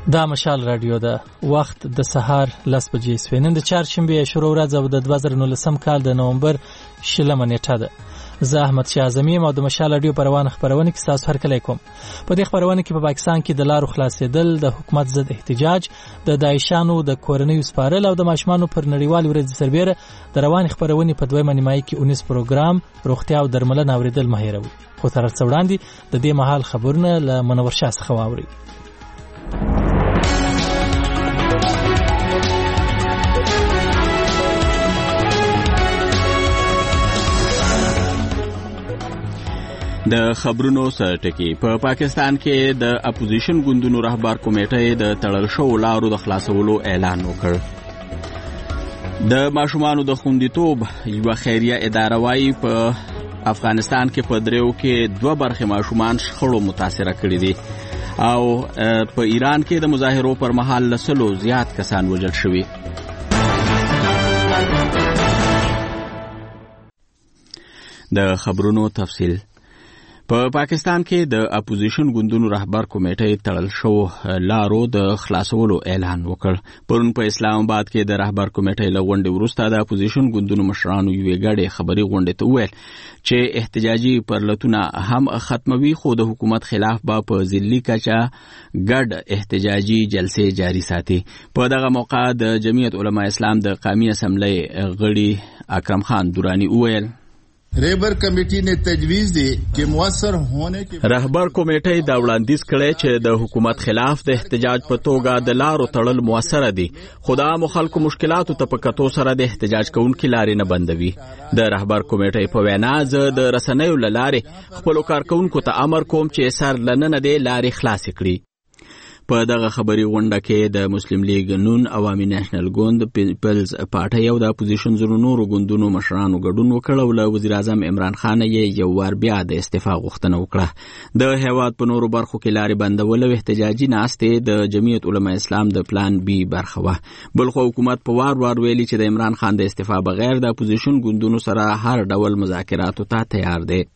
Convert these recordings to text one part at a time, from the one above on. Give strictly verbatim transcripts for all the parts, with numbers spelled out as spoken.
دا مشال رادیو ده. وخت د سهار لس بجې سوې. نن د چهارشنبې شروع ورځ او د دوه زره نولسم کال د نومبر شلمه نیټه ده. زه احمد شاه اعظمي او د مشال رادیو په روانه خپرونه کې تاسو هرکلی کوم. په دې خپرونه کې په پا پاکستان کې د لارو خلاصېدل، د حکومت ضد احتجاج، د داعشانو د کورنیو سپارل او د ماشومانو پر نړیوال ورځ سربېره د روانې خپرونې په دویمه نیمایي کې اونیز پروګرام روغتیا او درملنه اوریدل مه هېروئ. خو تر هر څه وړاندې د دې مهال خبرونه له منور شاه څخه واورئ. د خبرونو سرټکی. په پاکستان کې د اپوزیشن ګوندونو رهبر کمیټې د تړل شوو لارو د خلاصولو اعلان وکړ. د ماشومانو د خوندیتوب یوه خیریه اداره وايي په افغانستان کې په دریو کې دوه برخې ماشومان شخړو متاثره کړي دي او په ایران کې د مظاهرو پر مهال لسلو زیات کسان وژل شوي. د خبرونو تفصیل. په پاکستان کې د اپوزیشن ګوندونو رهبر کمیټې تړل شو لارو د خلاصولو اعلان وکړ. پرون په اسلام آباد کې د رهبر کمیټې له غونډې وروسته د اپوزیشن ګوندونو مشرانو یوې ګډې خبري غونډې ته وویل چې احتجاجي پرلتونه هم ختموي، خو د حکومت خلاف به په ضلعي کچه ګډ احتجاجي جلسې جاري ساتي. په دغه موقع د جمعیت علماء اسلام د قومي اسمبلی غړي اکرم خان دورانی وویل رهبر کمیټې نے تجویز دی چې موثر ہونے کې رهبر کمیټې دا وړاندیز کړی چې د حکومت خلاف د احتجاج په توګه د لارو تړل موثر دي، خو د عامو خلکو مشکلاتو ته په کتو سره د احتجاج کوونکي لارې نه بندوي. د رهبر کمیټې په وینا زه د رسنیو له لارې خپلو کارکوونکو ته امر کوم چې سر لننه دې لارې خلاصې کړي. په دغه خبري غونډه کې د مسلم لیگ نون، عوامي نېشنل ګوند، پیپلز پارټي او د اپوزیشن زونو نورو ګوندونو مشرانو ګډون وکړ او له وزیر اعظم عمران خان یې یو وار بیا د استعفا غوښتنه وکړه. د هیواد په نورو برخو کې لارې بندول او احتجاجي ناستې د جمعیت علماء اسلام د پلان بی برخه وه. بل خو حکومت په وار وار ویلي چې د عمران خان د استعفا بغیر د اپوزیشن ګوندونو سره هر ډول مذاکراتو ته تیار دی.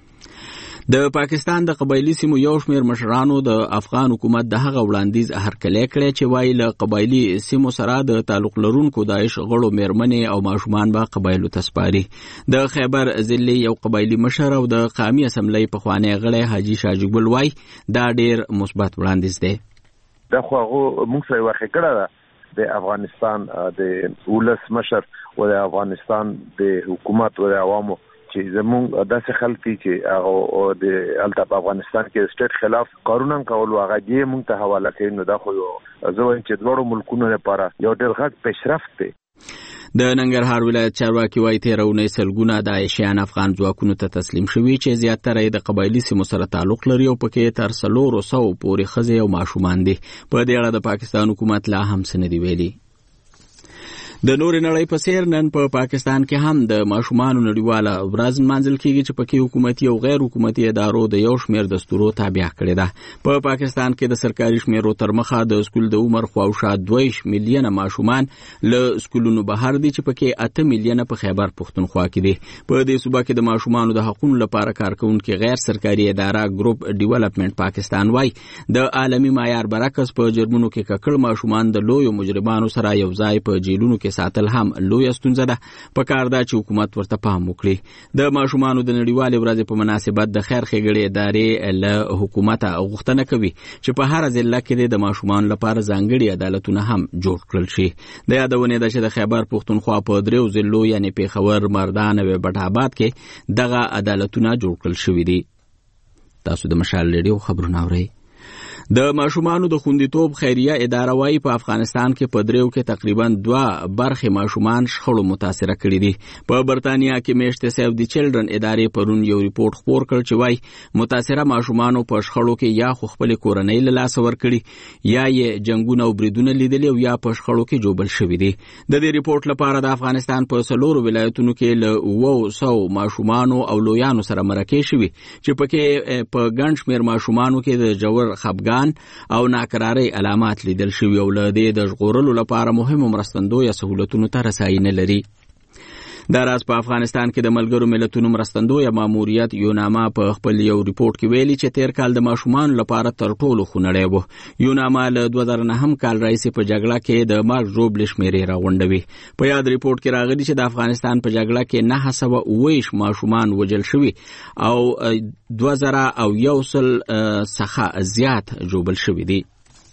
د پاکستان د قبایلی سیمو یو شمېر مشرانو د افغان حکومت د هغه وړاندیز هرکلی کړی چې وایي له قبایلي سیمو سره د تعلق لرونکو داعش غړو میرمنې او ماشومان به قبایلو ته سپاري. د خیبر ضلعي یو قبایلي مشر او د قومي اسمبلی پخوانی غړی حاجي شاجګل وایي دا ډیر مثبت وړاندیز دی. دا خو هغه موږ سره واقع کړه ده د افغانستان د ولس مشر او د افغانستان د حکومت او د عوامو چې زموږ داسې خلک چې هغه د الته په افغانستان کې سټیټ خلاف قانون کول هغه یې موږ ته حواله کوي. نو دا خو زه وایم چې دواړو ملکونو لپاره یو ډېر غټ پیشرفت دی. د ننګرهار ولایت چارواکي وایي تېره اونۍ سلګونه داعشیان افغان ځواکونو ته تسلیم شوي چې زیاتره یې د قبایلي سیمو سره تعلق لري او پکې تر څلورو سوو پورې ښځې او ماشومان دي. په دې اړه د پاکستان حکومت لا هم څه نه دي ویلي. د نورې نړۍ په څېر نن په پاکستان کې هم د ماشومانو نړیواله ورځ نمانځل کېږي چې پکې حکومتي او غیر حکومتي ادارو د یو شمېر دستورو تابع کړې ده. په پاکستان کې د سرکاري شمېرو تر مخه د سکول د عمر خواوشا دوه میلیونه ماشومان له سکولونو بهر دي چې پکې اته میلیونه په خیبر پښتونخوا کې دي. په دې صوبه کې د ماشومانو د حقونو لپاره کارکوونکي غیر سرکاري اداره ګروپ ډیولپمنټ پاکستان وایي د عالمي معیار برعکس په جرمونو کې ککړ ماشومان د لویو مجرمانو سره یو ځای په جیلونو کې ساتل هم لویه ستونزه ده. په کار ده چې حکومت ورته پام وکړي. د ماشومانو د نړیوالې ورځې په مناسبت د خیر ښېګړې ادارې له حکومته غوښتنه کوي چې په هره ضلع کې د ماشومانو لپاره ځانګړي عدالتونه هم جوړ کړل شي. د یادونې ده چې د خیبر پښتونخوا په دریو ضلعو یعنې پېښور، مردان او بټ آباد کې دغه عدالتونه جوړ کړل شوي دي. تاسو د مشال ریډیو خبرونه اورئ. د ماشومانو د خوندیتوب خیریه اداره وايي په افغانستان کې په دریو کې تقریبا دوه برخې ماشومان شخړو متاثره کړي دي. په برتانیا کې میشتې سیو دی چلډرن ادارې پرون یو ریپورت خپور کړ چې وايي متاثره ماشومانو په شخړو کې یا خو خپل کورنۍ له لاسه ورکړي یا یې جنگونه او بریدونه لیدلي او یا په شخړو کې جوبل شوي دي. د دې ریپورت لپاره د افغانستان په څلورو ولایتونو کې له اوو سوو ماشومانو او لویانو سره مرکې شوي چې پکې په ګڼ شمېر ماشومانو کې د جوړ خپګان او ناکرارۍ علامات لیدل شوي او له دې د ژغورلو لپاره مهمو مرستندویه سهولتونو ته رسایي نه لري. دا راز په افغانستان کې د ملګرو ملتونو مرستندویه ماموریت یوناما په خپل یو ریپورت کې ویلي چې تیر کال د ماشومان لپاره تر ټولو خونړی و. یوناما له دوه زره نهم کال راهیسې په جګړه کې د مارک ژوبل شمیرې راغونډوي. په یاد ریپورت کې راغلي چې د افغانستان په جګړه کې نهه سوه اوه ویشت ماشومان وژل شوي او دوه زره او یو سل څخه زیات ژوبل شوي دي.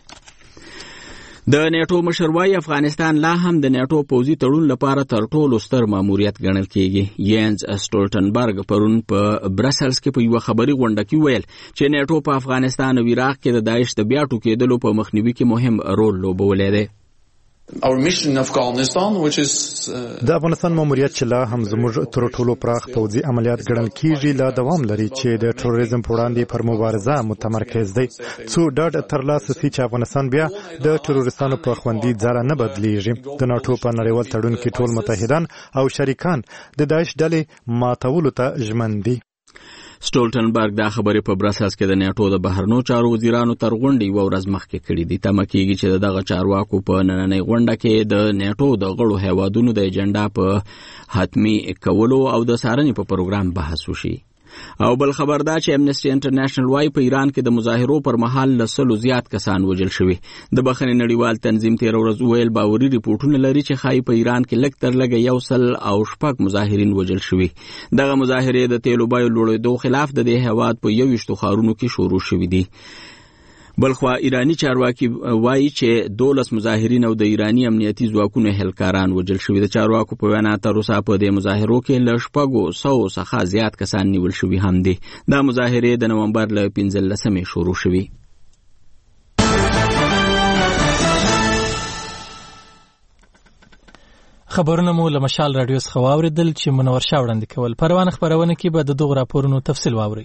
د نیټو مشر وايي افغانستان لا هم د نیټو پوځي تړون لپاره تر ټولو ستر ماموریت ګڼل کیږي. یانز سټولټنبرګ پرون په برسلز کې په یو خبري غونډه کې ویل چې نیټو په افغانستان او عراق کې د داعش د بیا ټوکېدلو په مخنیوي کې مهم رول لوبولی دی. Our mission in Afghanistan, which is د افغانستان ماموریت چې لا هم زموږ تر ټولو پراخ پوځي عملیات ګڼل کیږي لا دوام لري چې د تروریزم په وړاندې پر مبارزه متمرکز دی. څو ډاډ ترلاسه شي چې افغانستان بیا د تروریستانو په خوندي ځای نه بدلیږي. د ناټو په نړیوال تړون کې ټول متحدان او شریکان د داعش ډلې ماتولو ته ژمن دي. سټولټنبرګ دا خبرې په برسلز کې د نیټو د بهرنیو چارو وزیرانو تر غونډې یوه ورځ مخکې کړې دي. تمه کېږي چې د دغه چارواکو په نننۍ غونډه کې د نیټو د غړو هیوادونو د ایجنډا په حتمي کولو او د څارنې په پروګرام بحث وشي. او بل خبر دا چې امنیسټي انټرنیشنل وايي په ایران کې د مظاهرو پر مهال له سلو زیات کسان وژل شوي. د بخښنې نړیوال تنظیم تېره ورځ وویل باوري ریپورټونه لري چې ښایي په ایران کې لږ تر لږه یو سل او شپږ مظاهرین وژل شوي. دغه مظاهرې د تیلو بیو لوړېدو خلاف د دې هېواد په یوویشتو ښارونو کې شروع شوي دي. بلخوا ایرانی چارواکي وایي چې دولس مظاهرین او د ایرانی امنیتي ځواکونو هلکاران وژل شوي. د چارواکو په وینا تر اوسه په دې مظاهرو کې له شپږو سوو څخه زیات کسان نیول شوي هم دي. دا مظاهرې د نومبر له پنځلسمې شروع شوي. خبرونه مو له مشال رادیو څخه واوریدل چې منور شاه وړاندې کول. پروانه خبرونه کې به د دغو راپورونو تفصیل واورئ.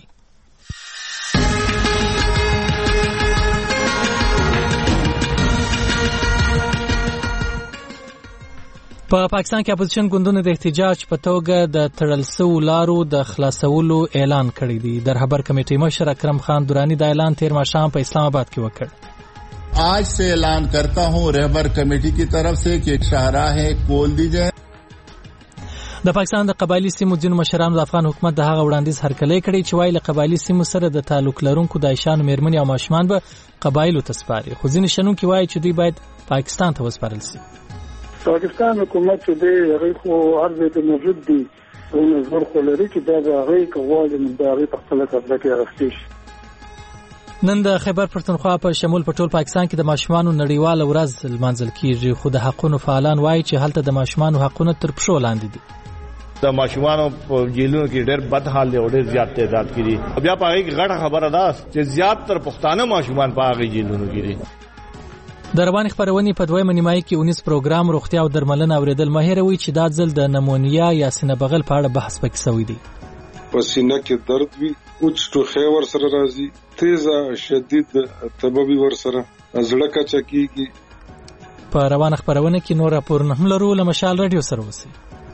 په پاکستان کې اپوزیشن ګوندونو د احتجاج په توګه د تړل شویو لارو د خلاصولو اعلان کړی دی. د رهبر کمیټې مشر اکرم خان درانی دا اعلان تیر ماښام په اسلام آباد کې وکړ. आज से ऐलान करता हूं रहबर कमेटी की तरफ से कि शाहराहें खोल दी जाए. د پاکستان د قبایلی سیمو ځینو مشرانو د افغان حکومت د هغه وړاندیز هرکلی کړی چې وایي له قبایلی سیمو سره د تعلق لرونکو داعشانو میرمنې او ماشومان به قبایلو ته سپاري. خو ځینې شنونکي وایي چې دوی باید پاکستان ته وسپارل شي. پاکستان حکومت چې دی هغه خو هر ځای ته موجود دی او نظر خو لري چې دا د هغې که غواړي د هغې په خپله قبضه کې اخیستی شي. نن د خیبر پښتونخوا په شمول په ټول پاکستان کې د ماشومانو نړیواله ورځ لمانځل کیږي. خو د حقونو فعالان وایي چې هلته د ماشومانو حقونه تر پښو لاندې دي. د ماشومانو په جیلونو کې ډېر بد حال دی او ډېر زیات تعداد کې دي. بیا په هغې کې غټه خبره ده چې زیات تر پښتانه ماشومان په هغې جیلونو کې دي. د روانې خپرونې په دویمه نیمایي کې اونیز پروګرام روغتیا او درملنه اورېدل مه هېروئ چې دا ځل د نمونیا یا سینه بغل په اړه بحث پکې شوی دی. په سینه کې درد وي، اوچ ټوخی ورسره راځي، تیزه شدید تبه ورسره، زړه کچه کېږي. په روانه خپرونه کې نور راپورونه هم لرو. له مشال رادیو سره اوسئ.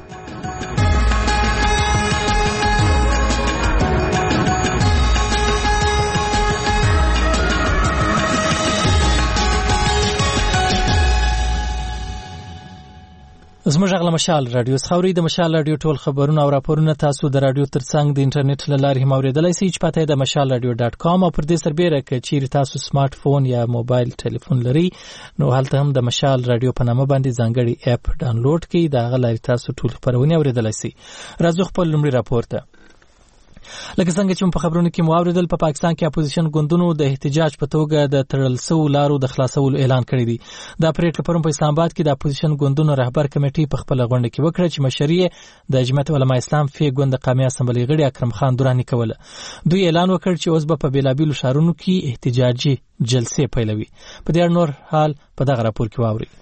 زموږ غږ له مشال رادیو څخه اورئ. د مشال رادیو ټول خبرونه او راپورونه تاسو د رادیو ترڅنګ د انټرنیټ له لارې هم اورېدلی شئ چې پته یې د مشال رادیو ډاټ کام او پر دې سربیره که چیرې تاسو سمارټ فون یا موبایل ټلیفون لرئ نو هلته هم د مشال رادیو په نامه باندې ځانګړی اپ ډاونلوډ کړئ. د هغه لارې تاسو ټول خبرونه اورېدلی شئ. راځو خپل لومړي راپور ته. لکه څنګه چې په خبرونو کې مو اورېدل په پاکستان کې اپوزیشن ګوندونو د احتجاج په توګه د تړل شویو لارو د خلاصولو اعلان کړی دی. دا پریکړه پرون په اسلام آباد کې د اپوزیشن ګوندونو رهبر کمیټې په خپله غونډه کې وکړه چې مشري یې د جمعیت علما اسلام فی ګوند قومي اسمبلۍ غړي اکرم خان درانی کوله. دوی اعلان وکړ چې اوس به په بېلابېلو ښارونو کې احتجاجي جلسې پیلوي. په دې اړه نور حال په دغه راپور کې واورئ.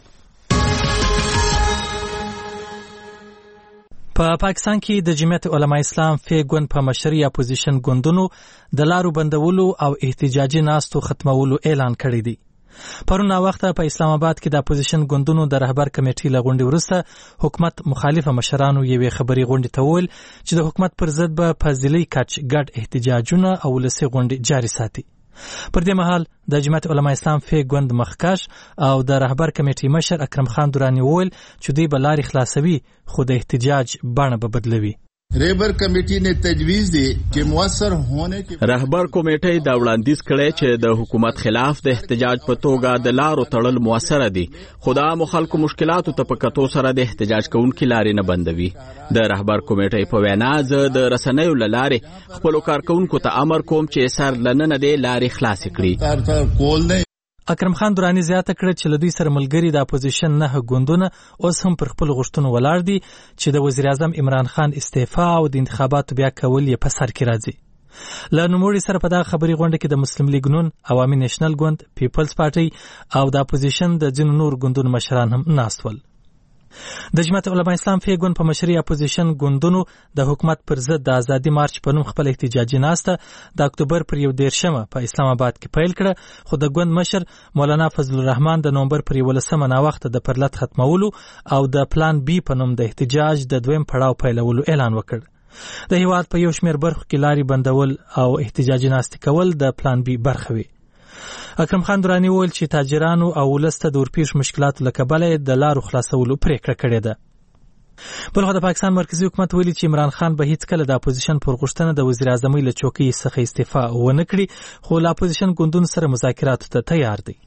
په پاکستان کې د جمعیت علما اسلام فی ګوند په مشري اپوزیشن ګوندونو د لارو بندولو او احتجاجي ناستو ختمولو اعلان کړی دی. پرون وخته په اسلام آباد کې د اپوزیشن ګوندونو د رهبر کمیټې له غونډې وروسته حکومت مخالفه مشرانو یوې خبري غونډې ته وویل چې د حکومت پر ضد به په ضلعي کچ ګډ احتجاجونه او ولسي غونډې جاري ساتي. پر دې مهال د جمعیت علما اسلام فی ګوند مخکش او د رهبر کمیټې مشر اکرم خان درانی وویل چې دوی به لارې خلاصوي خو د احتجاج بڼه به بدلوي. رهبر کمیټې نے تجویز دی چې مؤثر ہونے کې رهبر کمیټې دا وړاندیز کړی چې د حکومت خلاف د احتجاج په توګه د لارو تړل موثره دي، خو دا مخالکو مشکلاتو ته په کتو سره د احتجاج کوونکي لارې نه بندوي. د رهبر کمیټې په وینا زه د رسنیو له لارې خپلو کارکوونکو ته امر کوم چې سر لننه دې لارې خلاصې کړي. اکرم خان درانی زیاته کړه چې له دوی سره ملګري د اپوزیشن نه ګوندونه اوس هم پر خپل غوښتنو ولاړ دي چې د وزیر اعظم عمران خان استعفا او د انتخاباتو بیا کول یې په سر کې راځي. له نوموړي سره په دغه خبري غونډه کې د مسلم لیگ نون، عوامي نېشنل ګوند، پیپلز پارټي او د اپوزیشن د ځینو نور ګوندونو مشران هم ناست ول. د جمعیت علما اسلام فی ګوند په مشرۍ اپوزیشن ګوندونو د حکومت پر ضد د ازادي مارچ په نوم خپل احتجاجي ناسته د اکتوبر پر یو دیرشمه په اسلام آباد کې پیل کړه، خو د ګوند مشر مولانا فضل الرحمن د نومبر پر یولسمه ناوخته د پرلت ختمولو او د پلان بی په نوم د احتجاج د دویم پړاو پیلولو اعلان وکړ. د هیواد په یو شمېر برخو کې لارې بندول او احتجاجي ناستې کول د پلان بی برخه وي. اکرم خان درانی وویل چې تاجرانو او ولس ته د ورپېښ مشکلاتو له کبله د لارو خلاصولو پریکړه کړې ده. بلخو د پاکستان مرکزی حکومت ویلي چې عمران خان به هیڅکله د اپوزیشن پر غوښتنه د وزیر اعظمۍ له چوکۍ څخه استعفا ونه کړي، خو له اپوزیشن ګوندونو سره مذاکراتو ته تیار دی.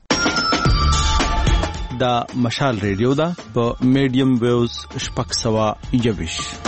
دا مشال ریډیو ده په میډیم ویوز شپږ سوه یوویشت.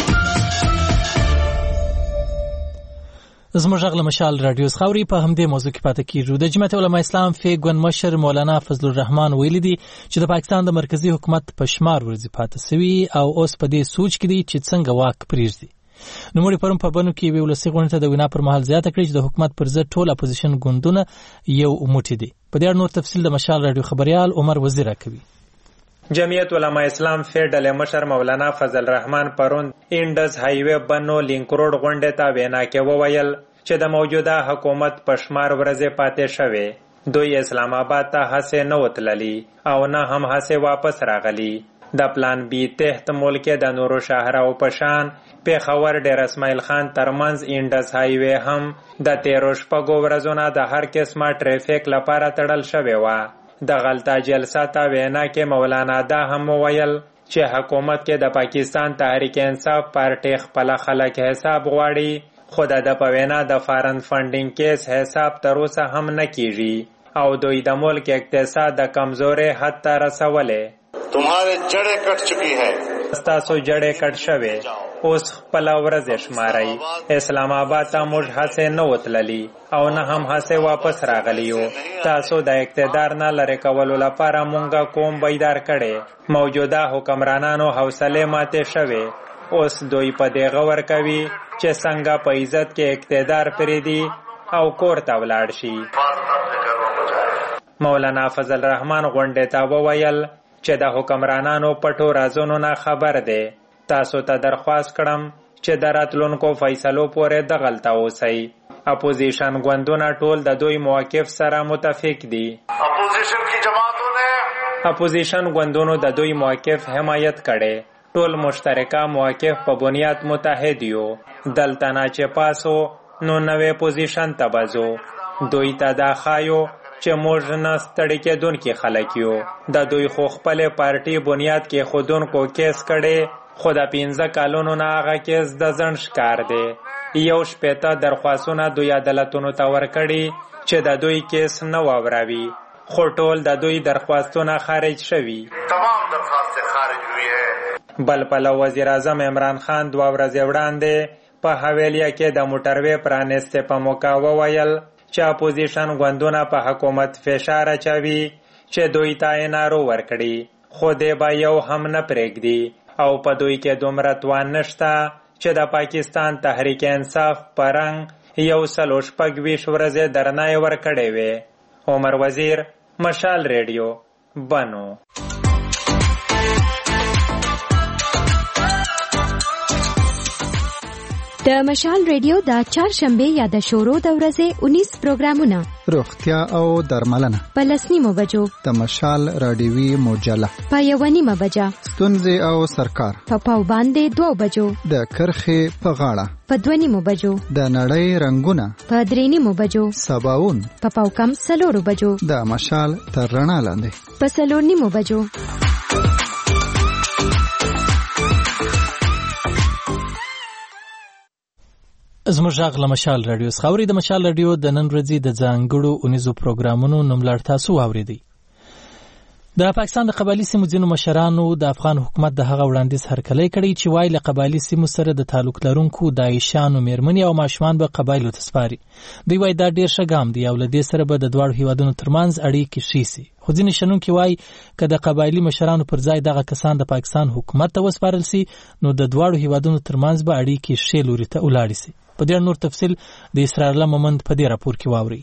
زموږ غږ له مشال رادیو خاوري په همدې موضوع کې پاتې کیږو. د جمعیت علما اسلام فی ګوند مشر مولانا فضل الرحمن ویلي دي چې د پاکستان د مرکزی حکومت په شمار ورځې پاتې سوي او اوس په دې سوچ کې دي چې څنګه واک پرېږدي. نوموړي پرون په بنو کې یوې ولسي غونډې ته د وینا پر مهال زیاته کړې چې د حکومت پر ضد ټول اپوزیشن ګوندونه یو موټی دي. په دې اړه نور تفصیل د مشال رادیو خبريال عمر وزیر راکوي. جمعیت علما اسلام فی ډلې مشر مولانا فضل الرحمن پرون انډز هایوے بنو لینک روډ غونډې ته وینا کې وویل چې د موجوده حکومت په شمار ورځې پاتې شوې، دوی اسلام آباد ته هسې نه وتللي او نه هم هسې واپس راغلي. د پلان بی تحت ملک د نورو شاهراو په شان پیښور ډیر اسماعیل خان ترمنځ انډس هایوے هم د تیرو شپږو ورځو نه د هر قسمه ټریفیک لپاره تړل شوې وه. د غلطه جلسه ته وینا کې مولانا دا هم وویل چې حکومت کې د پاکستان تحریک انصاف پارټي خپل خلک حساب غواړي، خو د په وینا د فارن فنډینګ کیس حساب تر اوسه هم نه کیږي او دوی د ملک اقتصاد د کمزورې حد ته رسولې. تمہارے جڑے کٹ چکی ہے، ستاسو جڑې کټ شوې، اوس خپل ورځ شمارئ. اسلام آباد ته موږ هسې نه وتللي او نه هم هسې واپس راغلیو. تاسو د اقتدار نه لرې کولو لپاره مونږ قوم بیدار کړي. موجوده حکمرانانو حوصلې ماتې شوې، اوس دوی په دې غور کوي چې څنګه په عزت کې اقتدار پریدي او کور ته ولاړ شي. مولانا فضل الرحمن غونډې ته وویل چې د حکمرانانو پټو رازونو نه خبر دی. تاسو ته درخواست کړم چې د راتلونکو فیصلو پورې دغلته اوسئ. اپوزیشن ګوندونه ټول د دوی موقف سره متفق دي. اپوزیشن کی جماعتوں نے اپوزیشن ګوندونو د دوی موقف حمایت کړي. ټول مشترکه موقف په بنیاد متحد یو. دلته نه چې پاسو نو نوې پوزیشن ته بځو. دوی ته دا ښایو چې موږ نه ستړي کېدونکي خلک یو. د دوی خو خپلې پارټي بنیاد کې ښودونکو کیس کړی، خو د پنځه کالونو نه هغه کیس د ځنډ ښکار دی. یو شپېته درخواستونه دوی عدالتونو ته ورکړي چې د دوی کیس نه واوروي، خو ټول د دوی درخواستونه خارج شوي. تمام درخواستیں خارج ہوئی ہے. بل پلو وزیر اعظم عمران خان دوه ورځې وړاندې په حویلیه کې د موټروې پرانستې په موقع وویل چې اپوزیشن ګوندونه په حکومت فشار اچوي چې دوی ته انارو ورکړي، خو دی به یو هم نه پرېږدي او په دوی کې دومره توان نشته چې د پاکستان تحریک انصاف په رنګ یو سلو شپږ ویشت ورځې درنای ورکړې وې. عمر وزیر، مشال ریډیو، بنو. د مشال ریډیو د چهارشنبه یا د شورو د ورځې انیس پروګرامونه، روغتیا او درملنه په لسنیمو بجو، د مشال رادیوي مجله په یوه نیمه بجه، ستونزې او سرکار په پاو باندې دوه بجو، د کرخې په غاړه په دوه نیمو بجو، د نړۍ رنگونه په درې نیمو بجو، سباون په پاو کم څلورو بجو، د مشال تر رڼا لاندې په څلور نیمو بجو. زموږ غږ له مشال رادیو څخه اورئ. د مشال رادیو د نن ورځې د ځانګړو اونیزو پروګرامونو نوملړ تاسو واورئ. د پاکستان د قبایلي سیمو ځینو مشرانو د افغان حکومت د هغه وړاندیز هرکلی کړی چې وایي له قبایلي سیمو سره د تعلق لرونکو داعشانو میرمنې او ماشومان به قبایلو ته سپاري. دوی وایي دا ډېر ښه ګام دی او له دې سره به د دواړو هیوادونو ترمنځ اړیکې ښې سي. خو ځینې شنونکي وایي که د قبایلي مشرانو پر ځای دغه کسان د پاکستان حکومت ته وسپارل سي نو د دواړو هیوادونو ترمنځ به اړیکې ښې لوري ته ولاړې سي. په دې نور تفصیل د اسرار الله محمد په دې راپور کې واوري.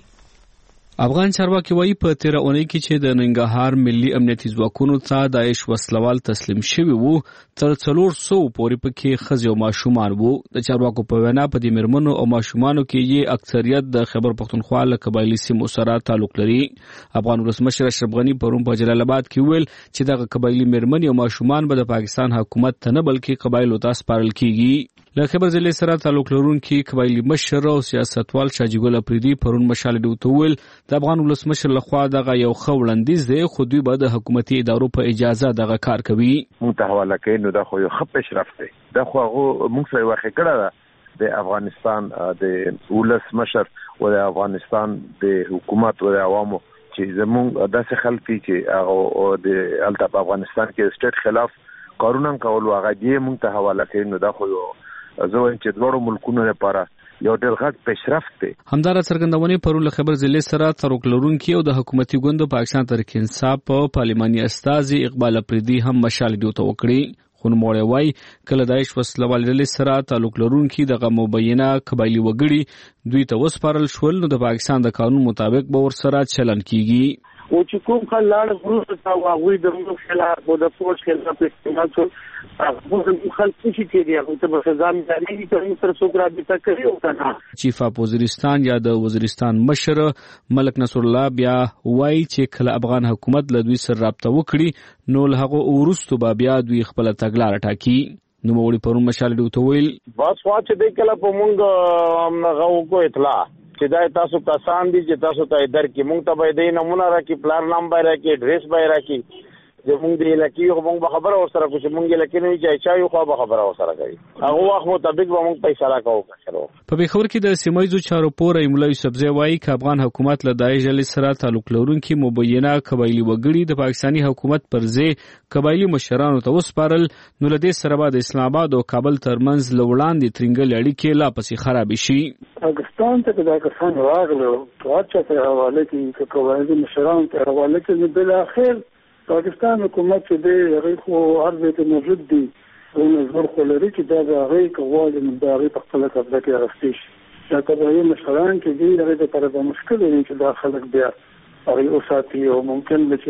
افغان چارواکي وایي په تیره اونۍ کې چې د ننګرهار ملي امنیتي ځواکونو ته داعش وسلوال تسلیم شوي وو، تر څلور سوو پورې پکې ښځې او ماشومان وو. د چارواکو په وینا په دې میرمنو او ماشومانو کې یې اکثریت د خیبر پختونخوا له قبایلي سیمو سره تعلق لري. افغان ولسمشر اشرف غني پرون په جلال آباد کې ویل چې دغه قبایلي میرمنې او ماشومان به د پاکستان حکومت ته نه بلکې قبایلو ته سپارل کیږي. له خیبر ضلع سره تعلق لرونکي قبایلي مشر او سیاستوال شاجي ګل اپریدي پرون مشال ډیو ته ویل د افغان ولسمشر لخوا دغه یو ښه وړاندیز دی، خو دوی به د حکومتي ادارو په اجازه دغه کار کوي. موږ ته حواله کوي نو دا خو یو ښه پیشرفت دی. دا خو هغه موږ سره واخې کړه ده د افغانستان د ولسمشر او د افغانستان د حکومت او د عوامو چې زموږ داسې خلک چې هغه د الته افغانستان کې سټیټ خلاف قانون کول هغه دې موږ ته حواله کوي. نو دا خو یو زه وایم چې دواړو ملکونو لپاره یو ډېر غټ پیشرفت دی. همدارا څرګندونې پرون له خیبر ضلع سره تعلق لرونکي او د حکومتي ګوند پاکستان تحریک انصاف په پارلماني استازي اقبال اپریدي هم مشال ډیو ته وکړي. خو نوموړی وایي که له داعش وسلوال ډلې سره تعلق لرونکي دغه مبینه قبایلي وګړي دوی ته وسپارل شول نو د پاکستان د قانون مطابق به ورسره چلن کیږي. او چې کوم خلک وروسته تا هغوی د موږ خلاف او د فوج خلاف استعمال شول هغه د خلک څه چې دی هغه ته به سزا ملي کوي تر څو رابطه کوي او کنه. چیف اف وزیرستان یا د وزیرستان مشر ملک نصر الله بیا وایي چې کله افغان حکومت له دوی سره رابطه وکړي نو له هغه وروسته به بیا دوی خپل تګلاره ټاکي. نو موږ پرون مشال ډیو ته ویل بس واچ دې کله په مونږ هغه کو اطلاع چې دا تاسو کسان دي چې تاسو ته در کې مونږ ته به دې نمونه راکې پلان نام به راکې ډریس به راکې چې مونږ دې لکې خو مونږ به خبره ورسره کوو چې مونږ لکې نه چې چا یو خو به خبره ورسره کوي هغه وخت مطابق به مونږ پیسې راکاو کړو. په بخور کې د سیمایي چارو پور ایمولا یوسفزی وایي چې افغان حکومت له داعش ډلې سره تعلق لرونکي مبینه قبایلي وګړي د پاکستاني حکومت پر ځای قبایلي مشرانو ته وسپارل نو له دې سره به د اسلام آباد او کابل ترمنځ له وړاندې ترنګل اړیکې لا پسې خراب شي. پاکستان ته دا کسان راغلو واچا ته حواله کې قبایلي مشرانو ته حواله کې بل اخر پاکستان حکومت چې دی هغه خو ارزه ته موجود دی او نظر خو لري چې دا هغه کوال من دا هغه په خپل قبضه کې راستي شي دا قبایلي مشران چې دی هغه لپاره د مشکل دی چې دا خلک بیا هغه اوساتي او ممکن چې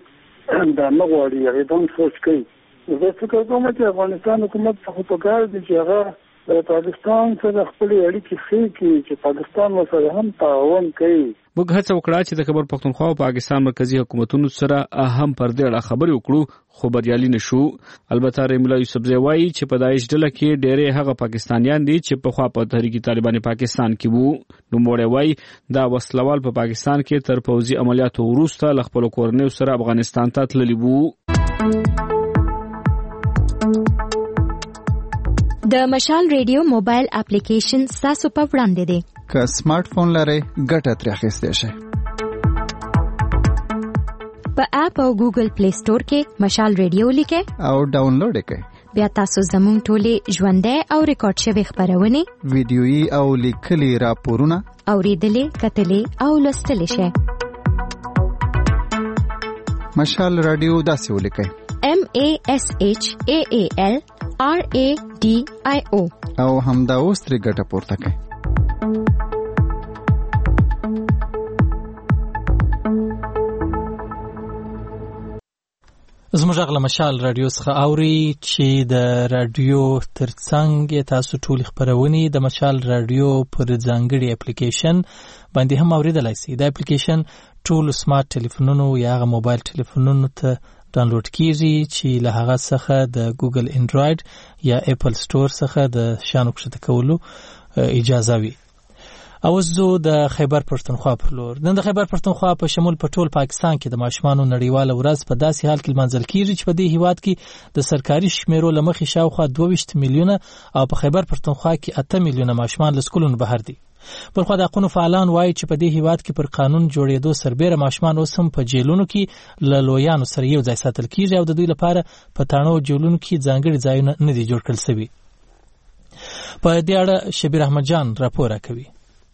هغه دا نه غواړي هغه دون سوچ کوي. زه فکر کوم چې افغانستان حکومت څخه په کار دی چې هغه د پاکستان سره خپل اړیکې ښې کړي چې پاکستان ورسره هم تعاون کوي. موږ هڅه وکړه چې د خیبر پختونخوا او پاکستان مرکزی حکومتونو سره اهم پر دې اړه خبرې وکړو خو بریالي نشو. البته رحیم الله یوسفزی وایي چې په داعش ډله کې ډېرې هغه پاکستانیان دي چې پخوا په تحریک طالبان پاکستان کې وو. نوموړی وایي دا وسلوال په پاکستان کې تر پوځي عملیاتو وروسته له خپلو کورنیو سره افغانستان ته تللي وو. د مشال ریډیو موبایل اپلیکیشن تاسو په وړاندې دی. که سمارټ فون لرئ ګټه ترې اخیستی شئ. په اپ او ګوګل پلی سٹور کې مشال ریډیو لیکئ او ډاونلوډ یې کړئ. بیا تاسو زموږ ټولې ژوندۍ او ریکارډ شوې خپرونې ویډیويي او لیکلي راپورونه اورېدلې کتلې او لوستلی شئ. مشال رادیو داسې ولیکئ M A S H A A L R A D I O او همدا اوس ترې ګټه پورته کړئ. زموږ غږ له مشال رادیو څخه اوري چې د رادیو ترڅنګ تاسو ټول خبرونه د مشال رادیو پر ځانګړي اپلیکیشن باندې هم اوریدلای شئ. دا اپلیکیشن ټول سمارټ ټلیفونونو یا موبایل ټلیفونونو ته ډاونلوډ کیږي چې له هغه څخه د ګوګل انډراید یا اپل سٹور څخه د شانو کښته کولو اجازه وي. او زه د خیبر پښتونخوا پر لور نن د خیبر پښتونخوا په شمول په ټول پاکستان کې د ماشومانو نړیواله ورځ په داسې حال کې منځل کیږي چې په دې هیواد کې د سرکاري شمیرو لمخې شاوخوا دوه ویشت میلیونه او په خیبر پښتونخوا کې اته میلیونه ماشومان له سکولونو بهر دي. بلخو د حقوقو فعالان وایي چې په دې هیواد کې پر قانون جوړېدو سربېره ماشومان اوس هم په جیلونو کې له لویانو سره یو ځای ساتل کیږي او د دوی لپاره په تاڼو جیلونو کې ځانګړي ځایونه نه دي جوړ کړل شوي. په دې اړه شبیر احمد جان راپور کوي.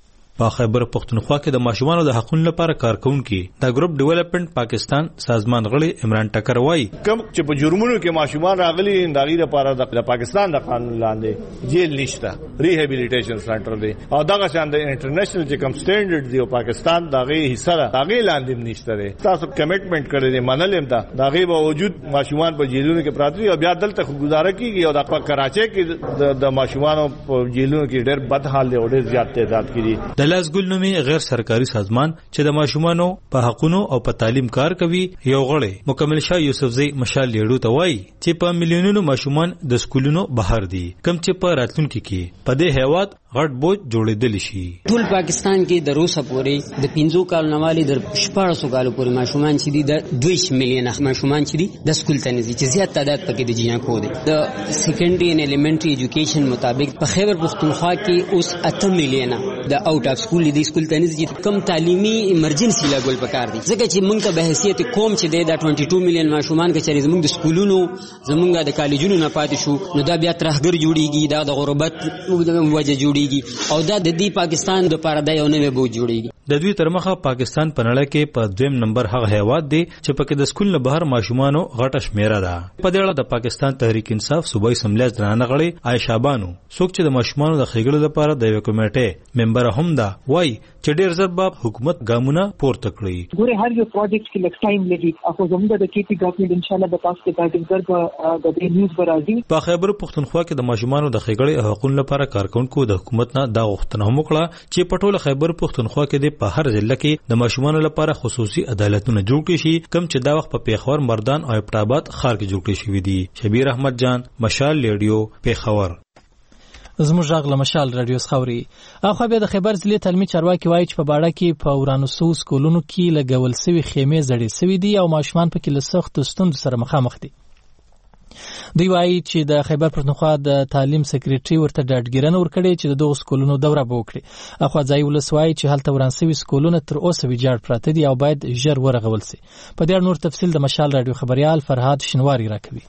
په خیبر پښتونخوا کې د ماشومانو د حقوقو لپاره کارکونکي د ګروپ ډیولپمنٹ پاکستان سازمان غړي عمران ټکر وایي کوم چې په جرمونو کې ماشومان راغلي داغي لپاره د پاکستان د قانون لاندې جیل نشته، ریهابیلیټیشن سنټر دی او دغه شان د انټرنیشنل چې کوم سټانډرډ دی او پاکستان داغي حصہ ده داغي لاندې نشته دی. تاسو کمټمنټ کړی دی منلم دا داغي باوجود ماشومان په جیلونو کې پراته دي او بیا دلته گزاره کیږي او د کراچۍ کې د ماشومانو په جیلونو کې ډېر بد حال دی او ډېر زیات تعداد کړي. لاسګل نومي غیر سرکاري سازمان چې د ماشومانو په حقوقو او په تعلیم کار کوي یو غړی مکمل شاه یوسفزئی مشال لیړو ته وایي چې په میلیونونو ماشومان د سکولونو بهر دي کم چې په راتلونکي کې په دې هیواد غټ بوج جوړېدل شي. ټول پاکستان کې د روسه پورې د پنځو کال نوالي د شپږ کالو پورې ماشومان چې دي د دوه میلیونه ماشومان چې دي د سکول ته نه دي چې زیات تعداد پکې د جیا کو دي. د سیکنډري ان الیمنټري ایجوکیشن مطابق په خیبر پښتونخوا کې اوس اته میلیونه د اوټ اف سکول دي سکول ته نه دي کم تعلیمي ایمرجنسي لاګول پکار دي ځکه چې موږ ته به حیثیت قوم چې د دوه دوه میلیون ماشومان کې چې زموږ د سکولونو زموږ د کالجونو نه پاتې شو نو دا بیا ترهګر جوړیږي دا د غربت وجه جوړیږي او دا د دې پاکستان د لپاره د یو نوې بوج جوړیږي. د دوی ترمخه پاکستان په نړۍ کې په دویم نمبر هغه هیواد دی چې پکې د سکول نه بهر ماشومانو غټه شمیره ده. په دې اړه د پاکستان تحریک انصاف صوبایي اسمبلی ځوانان غړي عائشہ بانو څوک چې د ماشومانو د خېګړو لپاره د یو کمیټې ممبر هم ده وایي چې ډېر زر به حکومت ګامونه پورته کړي. ګوره هر یو پروجیکټ کې لږ ټایم لګي اخو زموږ د کېپی ګورنمنت ان شاء الله به تاسو ته ګایډنس درکړو د دې نیوز برازي. په خیبر پښتونخوا کې د ماشومانو د خېګړې حقوقو لپاره کارکونکو د حکومت نه دا غوښتنه هم وکړه چې په ټول خیبر پښتونخوا کې د په هر ضلع کې د ماشومانو لپاره خصوصي عدالتونه جوړ کړي شي کوم چې دا وخت په پیښور مردان او ابټاباد ښار کې جوړ کړي شوی دي. شبیر احمد جان مشال ریډیو پیښور. زموږ غږ له مشال رادیو خوري. اخو بیا د خیبر ضلع تعلیمي چارواکي وایي چې په باړه کې په ورانوسو سکولونو کې لګول سوي خیمې زړې سوي دي او ماشومان پکې له سخت ستونزو سره مخامخ دي. دوی وایي چې د خیبر پښتونخوا د تعلیم سکریټري ورته ډاډګیرنه ورکړي چې د دغو سکولونو دوره به وکړي. اخو ځای ولس وایي چې هلته وران سوي سکولونه تر اوسه ویجاړ پراته دي او باید ژر ورغول شي. په دې اړه نور تفصیل د مشال رادیو خبريال فرهاد شنواری راکوي.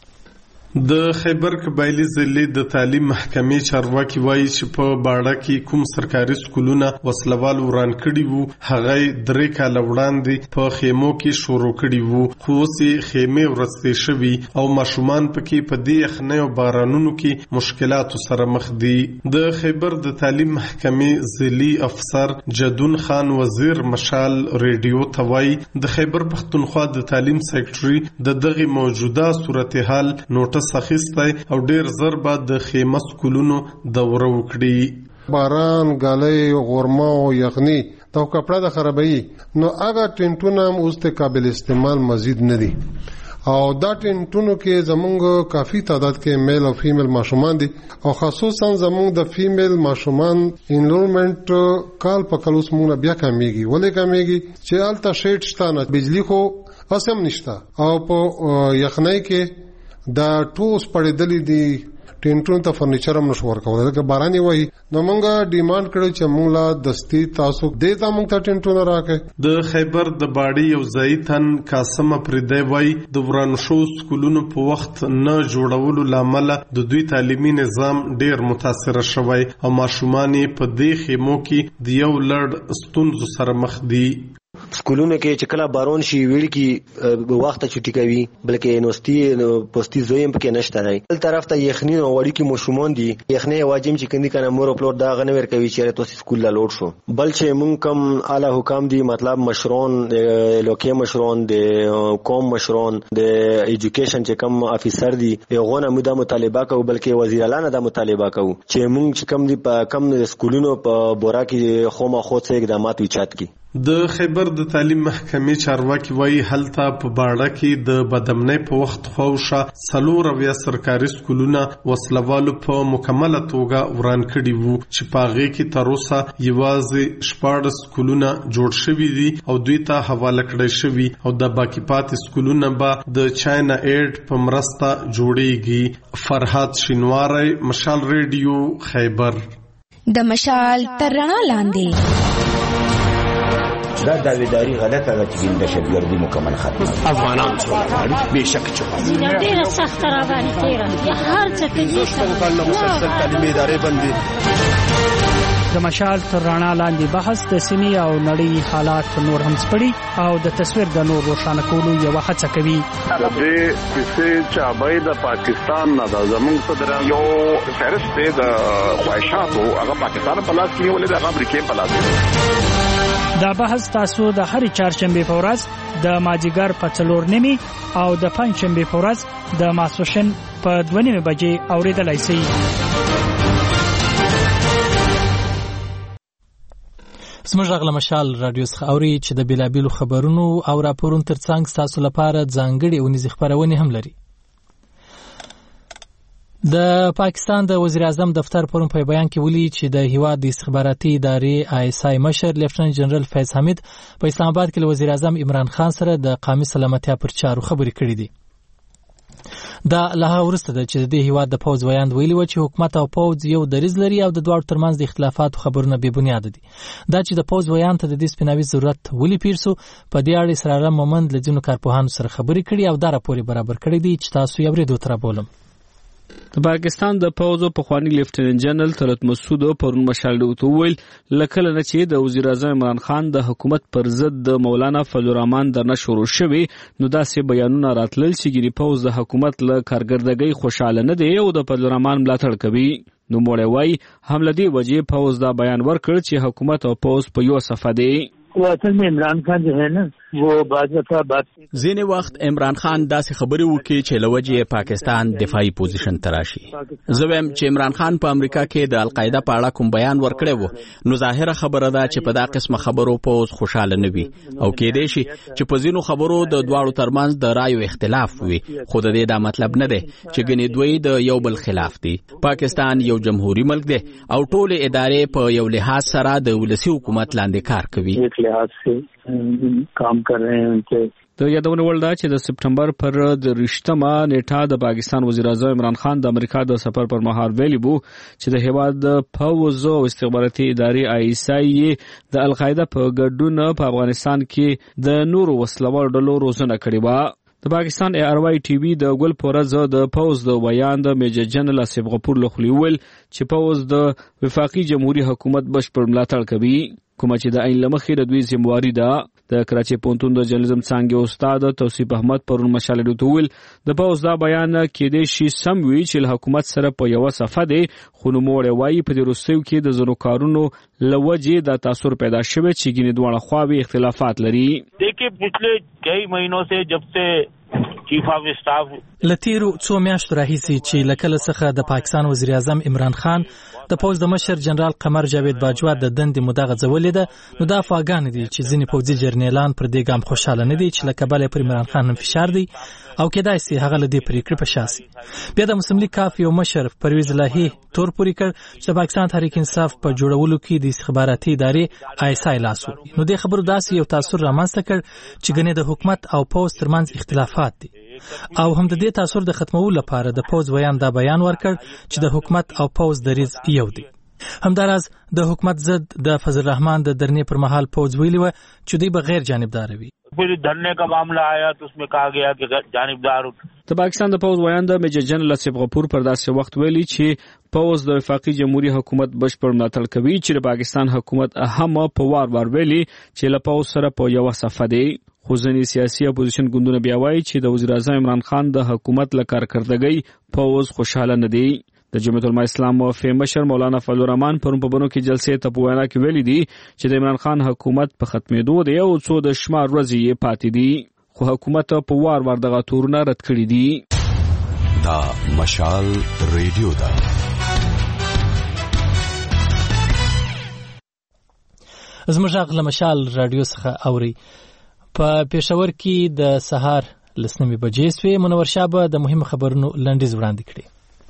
د خیبر قبایلی ضلع د تعلیم محکمې چارواکي وایي چې په باړه کې کوم سرکاري سکولونه وسلوال وران کړي وو هغه درې کاله وړاندې په خیمو کې شروع کړي وو خو اوس خیمې ورستې شوي او ماشومان پکې په دې یخنۍ او بارانونو کې مشکلاتو سره مخ دي. د خیبر د تعلیم محکمې ضلعي افسر جدون خان وزیر مشال ریډیو ته وایي د خیبر پښتونخوا د تعلیم سیکټري د دغه موجوده صورتحال نوټس سخیسته او ډیر زر بعد د خیمه سکولونو دوره وکړي. باران غالۍ غورما او یخني دا کپڑا د خرابې نو هغه ټینټونه اوس ته قابل استعمال مزید نه دي او دا ټینټونو کې زمونږ کافي تعداد کې میل او فیمیل ماشومان دي او خصوصا زمونږ د فیمیل ماشومان انرولمنت کال په کال اوس مونږ بیا کمیږي ولې کمیږي چې الته شیټ شته نه بجلی خو اسم نشته او په یخنۍ کې دا ټوس پړېدلې دي ټینټونو ته فرنیچر هم نشو ورکول لکه باراني وای نو مونږه ډیماند کړو چې مونږ لا دستي تاسو دې ته مونږ ته ټینټونه راکې. د خیبر د باړی یو ځای تن قاسم پردی وای د ورانشو سکولونو په وخت نه جوړولو لامل د دوی تعلیمي نظام ډیر متاثر شوی او ماشومان په دې خیمو کې د یو لړ ستونزو سره مخ دي. سکولونو کې چې کله بارون شي ویل کې وخت چټي کوي بلکې یونیورسيټي پوسټي زویم پکې نشته راي بل طرف ته یخني او وړي کې مشمون دي یخني واجب چې کندي کنه مور خپل دا غنور کوي چې تاسو سکول لا لوټ شو بل چې مونږ کم اعلی حکام دي مطلب مشرون لوکي مشرون د قوم مشرون د ایجوکیشن چې کم افیسر دي یغونه مودا مطالبه کوي بلکې وزیر اعلی نه دا مطالبه کوي چې مونږ کم دي په کم سکولونو په بورا کې خو ما خو څه اقدامات وچات کی د خیبر د تعلیم محکمې چارواکي وایي هلته په باړه کې د بدامنۍ په وخت خوښه څلور اویا سرکاري سکولونه وسلوالو په مکمله توګه وران کړي وو چې په هغې کې تر اوسه یوازې شپاړس سکولونه جوړ شوي دي او دوی ته حواله کړی شوي او د باقي پاتې سکولونه به د چاینا ایډ په مرسته جوړیږي. فرهاد شینواری، مشال ریډیو، خیبر. د مشال تر رڼا لاندې دا داویداری غلطه ده چې د دهشتګردي مکمل ختمه افغانان څو بهشکه چې ډیره سخت را باندې تیره هر څه کې کله مسلسل تعلیمي ادارې بندي د مشال تر رڼا لاندې بحث د سیمې او نړۍ حالات نور هم سپړي او د تصویر د نور روښانه کولو یو هڅه کوي. د دې چې چابای د پاکستان نه د زمونږ صدر یو فهرست د خواهشاتو هغه پاکستان په لاس کې ولې د امریکا په لاس. دا بحث تاسو د هر چهارشنبه په ورځ د ماجیګر په څلور نیمي او د پنځشنبه په ورځ د ماسوشن په دوه نیمه بجې اوریدلای شئ. زموږ غږ له مشال رادیو څخه اوري چې د بیلابیلو خبرونو او راپورونو ترڅنګ تاسو لپاره ځانګړي اونیزې خبرونه هم لري. د پاکستان د وزیر اعظم دفتر پرون په بیان کې ویلي چې د هیواد د استخباراتي ادارې آی اس آی مشر لیفټننټ جنرال فیض حمید په اسلام آباد کې له وزیر اعظم عمران خان سره د قومي سلامتیا پر چارو خبرې کړې دي. دا له هغه وروسته ده چې د هیواد د پوځ ویاند ویلي و چې حکومت او پوځ یو دریځ لري او د دواړو ترمنځ د اختلافاتو خبرونه بې بنیاده دي. دا چې د پوځ ویاند ته د دې سپیناوي ضرورت ولې پیر سو په دې اړه اسرار مومند له ځینو کارپوهانو سره خبرې کړي او دا راپور برابر کړی دی چې تاسو یې اورېدو تر بولم. د پاکستان د پوځو پخوانی لیفټننټ جنرال طلعت مسعود پرون مشال ډوته ویل لکه نه چې د وزیر اعظم عمران خان د حکومت پر ضد د مولانا فضل الرحمن درنه شروع شوی نو داسې بیانونه راتلل چې ګری پوځ د حکومت له کارګردګۍ خوشاله نه دی او د فضل الرحمن ملاتړ کوي. نو موړی وای هم لدی وجې پوځ دا بیان ورکړ چې حکومت او پوځ په یو صفه دی. اصل میں عمران خان جو ہے نا وہ بعض دفعہ بات ځینې وخت عمران خان داسې خبرې وکړي چې له وجې پاکستان دفاعي پوزیشن ته راشي. زه وایم چې عمران خان په امریکا کې د القاعده په اړه کوم بیان ورکړی و نو ظاهره خبره ده چې په دا قسمه خبرو پوز خوشاله نه وي او کېدای شي چې په ځینو خبرو د دواړو ترمنځ د رایو اختلاف وي خو د دې دا مطلب نه دی چې ګنې دوی د یو بل خلاف دي. پاکستان یو جمهوریت ملک دی او ټول ادارې په یو لحاظ سره د ولسی حکومت لاندې کار کوي. لحاظ سے کام کر رہے ہیں ان کے د یادونه ول دا چې د سپټمبر پر د رښتما نیټه د پاکستان وزیر اعظم عمران خان د امریکا د سفر پر مهال ویلي بو چې د هیواد د پوځ او استخباراتي ادارې آی اس آی د القاعده په ګډون په افغانستان کې د نورو وسلوال ډلو روزنه کړې و. د پاکستان ای آر واي ټي وي د ګل پورز د پوز د بیان د میجر جنرال اسف غفور لخلی ول چې پوز د وفاقي جمهوریت حکومت بشپړ ملاتړ کوي کومه چې د عین لمخې د دوی ذمہواری ده. د کراچي پونتون د جرنالیزم څانګې استاد توصیف احمد پرون مشال ډوتول د پوز دا بیان کېدې شي سم وی چې حکومت سره په یو صفه دی خو نو موړ وایي په دې روسیو کې د زنو کارونو لوجې د تاثیر پیدا شوه چې ګینه دواړه خواوې اختلافات لري. دیکھیے پچھلے کئی مہینوں سے جب سے چیف اف سٹاف لتیرو څو میاشتو راهیسې چې لکله څخه د پاکستان وزیر اعظم عمران خان د پوز د مشر جنرال قمر جاوید باجوا د دندې مدغه ځولې ده نو دا افغان دي چې ځینې پوځي جرنیلان پر دې ګام خوشاله نه دي چې لکه بل پر عمران خان فشار دی او کېدای شي هغه لدی پریکړه په شاسي. بیا د مسلم لیگ کاف یو مشر پرویز الهی تور پوری کړ چې پاکستان تحریک انصاف په جوړولو کې د استخباراتي ادارې آی اس آی لاسو نو د خبرو داسې یو تاثیر رامنځته کړ چې ګنې د حکومت او پوز ترمنځ اختلافات دي او هم د دې تاثیر د ختمولو لپاره د پوز ویان دا بیان ورکړ چې د حکومت او پوز دریځ یو دی. همداراز د حکومت ضد د فضل الرحمن د درنې پر مهال پوز ویلی و چې دوی بغیر جانبدار وي. फिर धरने का मामला आया तो उसमें कहा गया कि जानिबदार. د پاکستان د پوز وایند میجر جنرال اسف غفور پر داسې وخت ویلي چې پوز د وفاقي جمهوریت حکومت بشپړ ملاتړ کوي چې د پاکستان حکومت هم په وار وار ویلي چې له پوز سره په یو صفه دی. خو ځینې سیاسي اپوزیشن ګوندونه بیا وایي چې د وزیر اعظم عمران خان د حکومت له کارکردګۍ پوز خوشاله نه دی. د جمعیت العلماء اسلام موافق مشر مولانا فضل الرحمن پرون په بنو کې جلسې ته په وینا کې ویلي دي چې د عمران خان حکومت په ختمېدو دی او څو د شمار ورځې یې پاتې دي، خو حکومت په وار وار دغه تورونه رد کړي دي. دا مشال ریډیو ده. زموږ غږ له مشال رادیو څخه اوري. په پېښور کې د سهار لسنمې بجې سوې. منور شاه به د مهمو خبرونو لنډیز وړاندې کړي.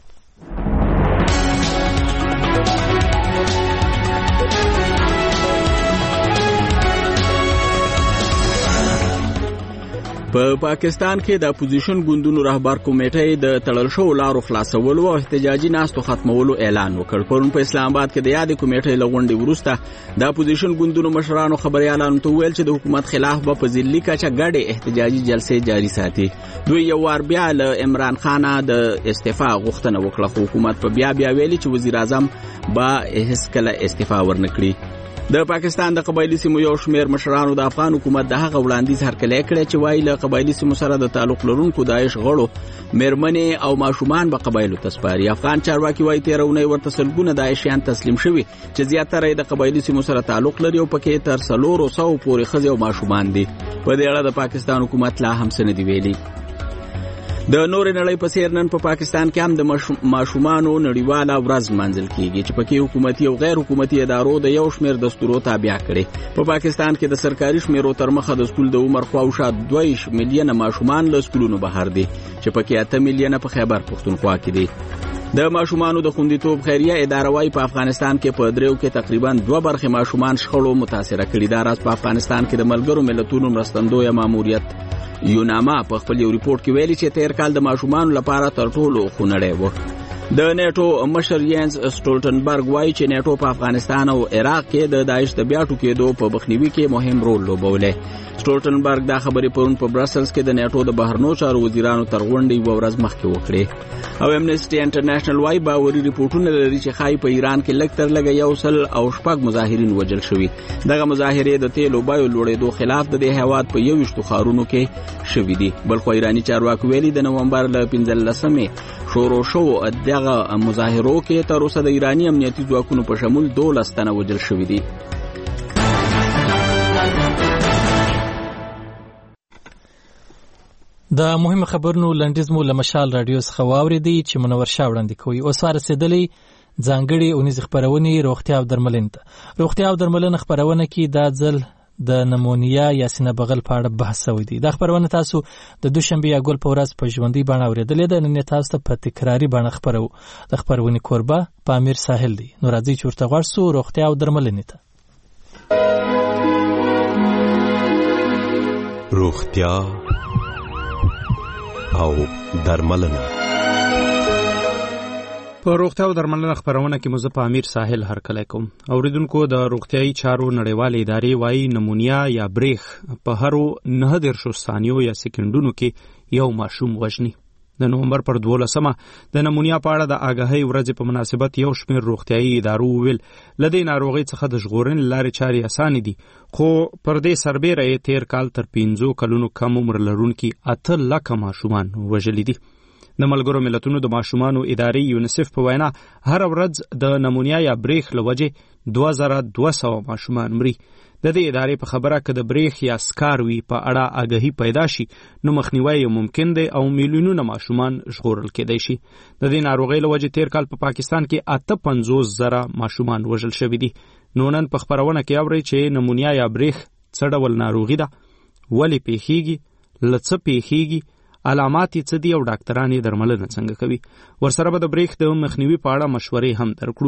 په پاکستان کې د اپوزیشن ګوندونو رهبر کمیټې د تړل شوو لارو خلاصولو او احتجاجي ناستو ختمولو اعلان وکړ. پرون په اسلام آباد کې د یادې کمیټې له غونډې وروسته د اپوزیشن ګوندونو مشرانو خبريالانو ته ویل چې د حکومت خلاف به په ځلي کچه ګډې احتجاجي جلسې جاري ساتي. دوی یو وار بیا له عمران خان د استعفا غوښتنه وکړه، خو حکومت په بیا بیا ویلي چې وزیر اعظم به هیڅ کله استعفا ورنکړي. د پاکستان د قبایلی سیمو یو شمېر مشرانو د افغان حکومت د هغه وړاندیز هرکلی کړی چې وایي له قبایلی سیمو سره د تعلق لرونکو داعش غړو میرمنې او ماشومان به قبایلو ته سپاري. افغان چارواکي وایي تېره اونۍ ورته سلګونه داعشیان تسلیم شوي چې زیاتره یې د قبایلی سیمو سره تعلق لري او پکې تر څلورو سوو پورې ښځې او ماشومان دي. په دې اړه د پاکستان حکومت لا هم څه نه دي ویلي. د نورې نړۍ په څېر نن په پاکستان کې هم د ماشومانو نړیواله ورځ لمانځل کیږي چې پکې حکومتي او غیر حکومتي ادارو د یو شمېر دستورو تابع کړي. په پاکستان کې د سرکاري شمېرو تر مخه د سکول د عمر خواوشا دوه میلیونه ماشومان له سکولونو بهر دي چې پکې اته میلیونه په خیبر پښتونخوا کې دي. د ماشومانو د خوندیتوب خیریه اداره وايي په افغانستان کې په دریو کې تقریبا دوه برخې ماشومان شخړو متاثره کړي. دا راز په افغانستان کې د ملګرو ملتونو مرستندویه ماموریت یوناما په خپل یو ریپورت کې ویلي چې تیر کال د ماشومانو لپاره تر ټولو خونړی و. د نیټو مشر یانس سټولټنبرګ وایي چې نیټو په افغانستان او عراق کې د داعش د بیا ټوکېدو په مخنیوي کې مهم رول لوبولی. سټولټنبرګ دا خبرې پرون په برسلز کې د نیټو د بهرنیو چارو وزیرانو تر غونډې یوه ورځ مخکې وکړې. او امنیسټي انټرنیشنل وایي باوري ریپورټونه لري چې ښایي په ایران کې لږ تر لږه یو سل او شپږ مظاهرین وژل شوي. دغه مظاهرې د تیلو بیو لوړېدو خلاف د دې هېواد په یوویشتو ښارونو کې شوي دي. بلخو ایراني چارواکو ویلي د نومبر له پنځلسمې شروع شوو دغه مظاهرو کې تر اوسه د ایراني امنیتي ځواکونو په شمول دولس تنه وژل شوي دي. د مهمو خبرونو لنډیز مو له مشال رادیو څخه واورېدی چې منور شاه وړاندې کوي. اوس رسېدلی ځانګړې اونیزې خپرونې روغتیا او درملنې ته. روغتیا او درملنه خپرونه کې دا ځل د نمونیا یا سینه بغل په اړه بحث شوی دی. دا خبرونه تاسو د دوشنبه یا ګل په ورځ په ژوندۍ بڼه اورېدلې ده. نن تاسو ته په تکراري بڼه خبرو. د خبرونې کوربه پامیر ساحل دی. نو راځي چې ورته غواړ سو روغتیا او درملنې ته. روغتیا او درملنه. په روغتیا او درملنه خبرونه کې مزه په امیر ساحل هرکلی کوم. اوریدونکو د روغتیايي چارو نړیوالې ادارې وایي نمونیا یا بریخ په هرو نه دیرشو ثانیو یا سکندونو کې یو ماشوم وژني. د نومبر پر دولسمه د نمونیا په اړه د آګاهۍ ورځې په مناسبت یو شمېر روغتیايي ادارو وویل له دې ناروغۍ څخه د ژغورنې لارې چارې اسانې دي، خو پر دې سربیره یې تیر کال تر پنځو کلونو کم عمر لرونکي اته لکه ماشومان وژلي دي. د ملګرو ملتونو د ماشومانو ادارې یونیسف په وینا هر ورځ د نمونیا یا بریخ له وجې دوه زره دوه سوه ماشومان مري. د دې ادارې په خبره که د بریخ یا سکاروي په اړه آګاهي پیدا شي نو مخنیوی ممکن دی او میلیونونه ماشومان ژغورل کېدای شي. د دې ناروغۍ له وجې تیر کال په پاکستان کې اته پنځوس زره ماشومان وژل شوي دي. نو نن په خبرونه کې اورئ چې نمونیا یا بریخ څه ډول ناروغي ده، ولې پیښیږي، له څه پیښیږي، علامات یې څه دي او ډاکټران یې درملنه څنګه کوي. ورسره به د بریخ د مخنیوي په اړه مشورې هم درکړو.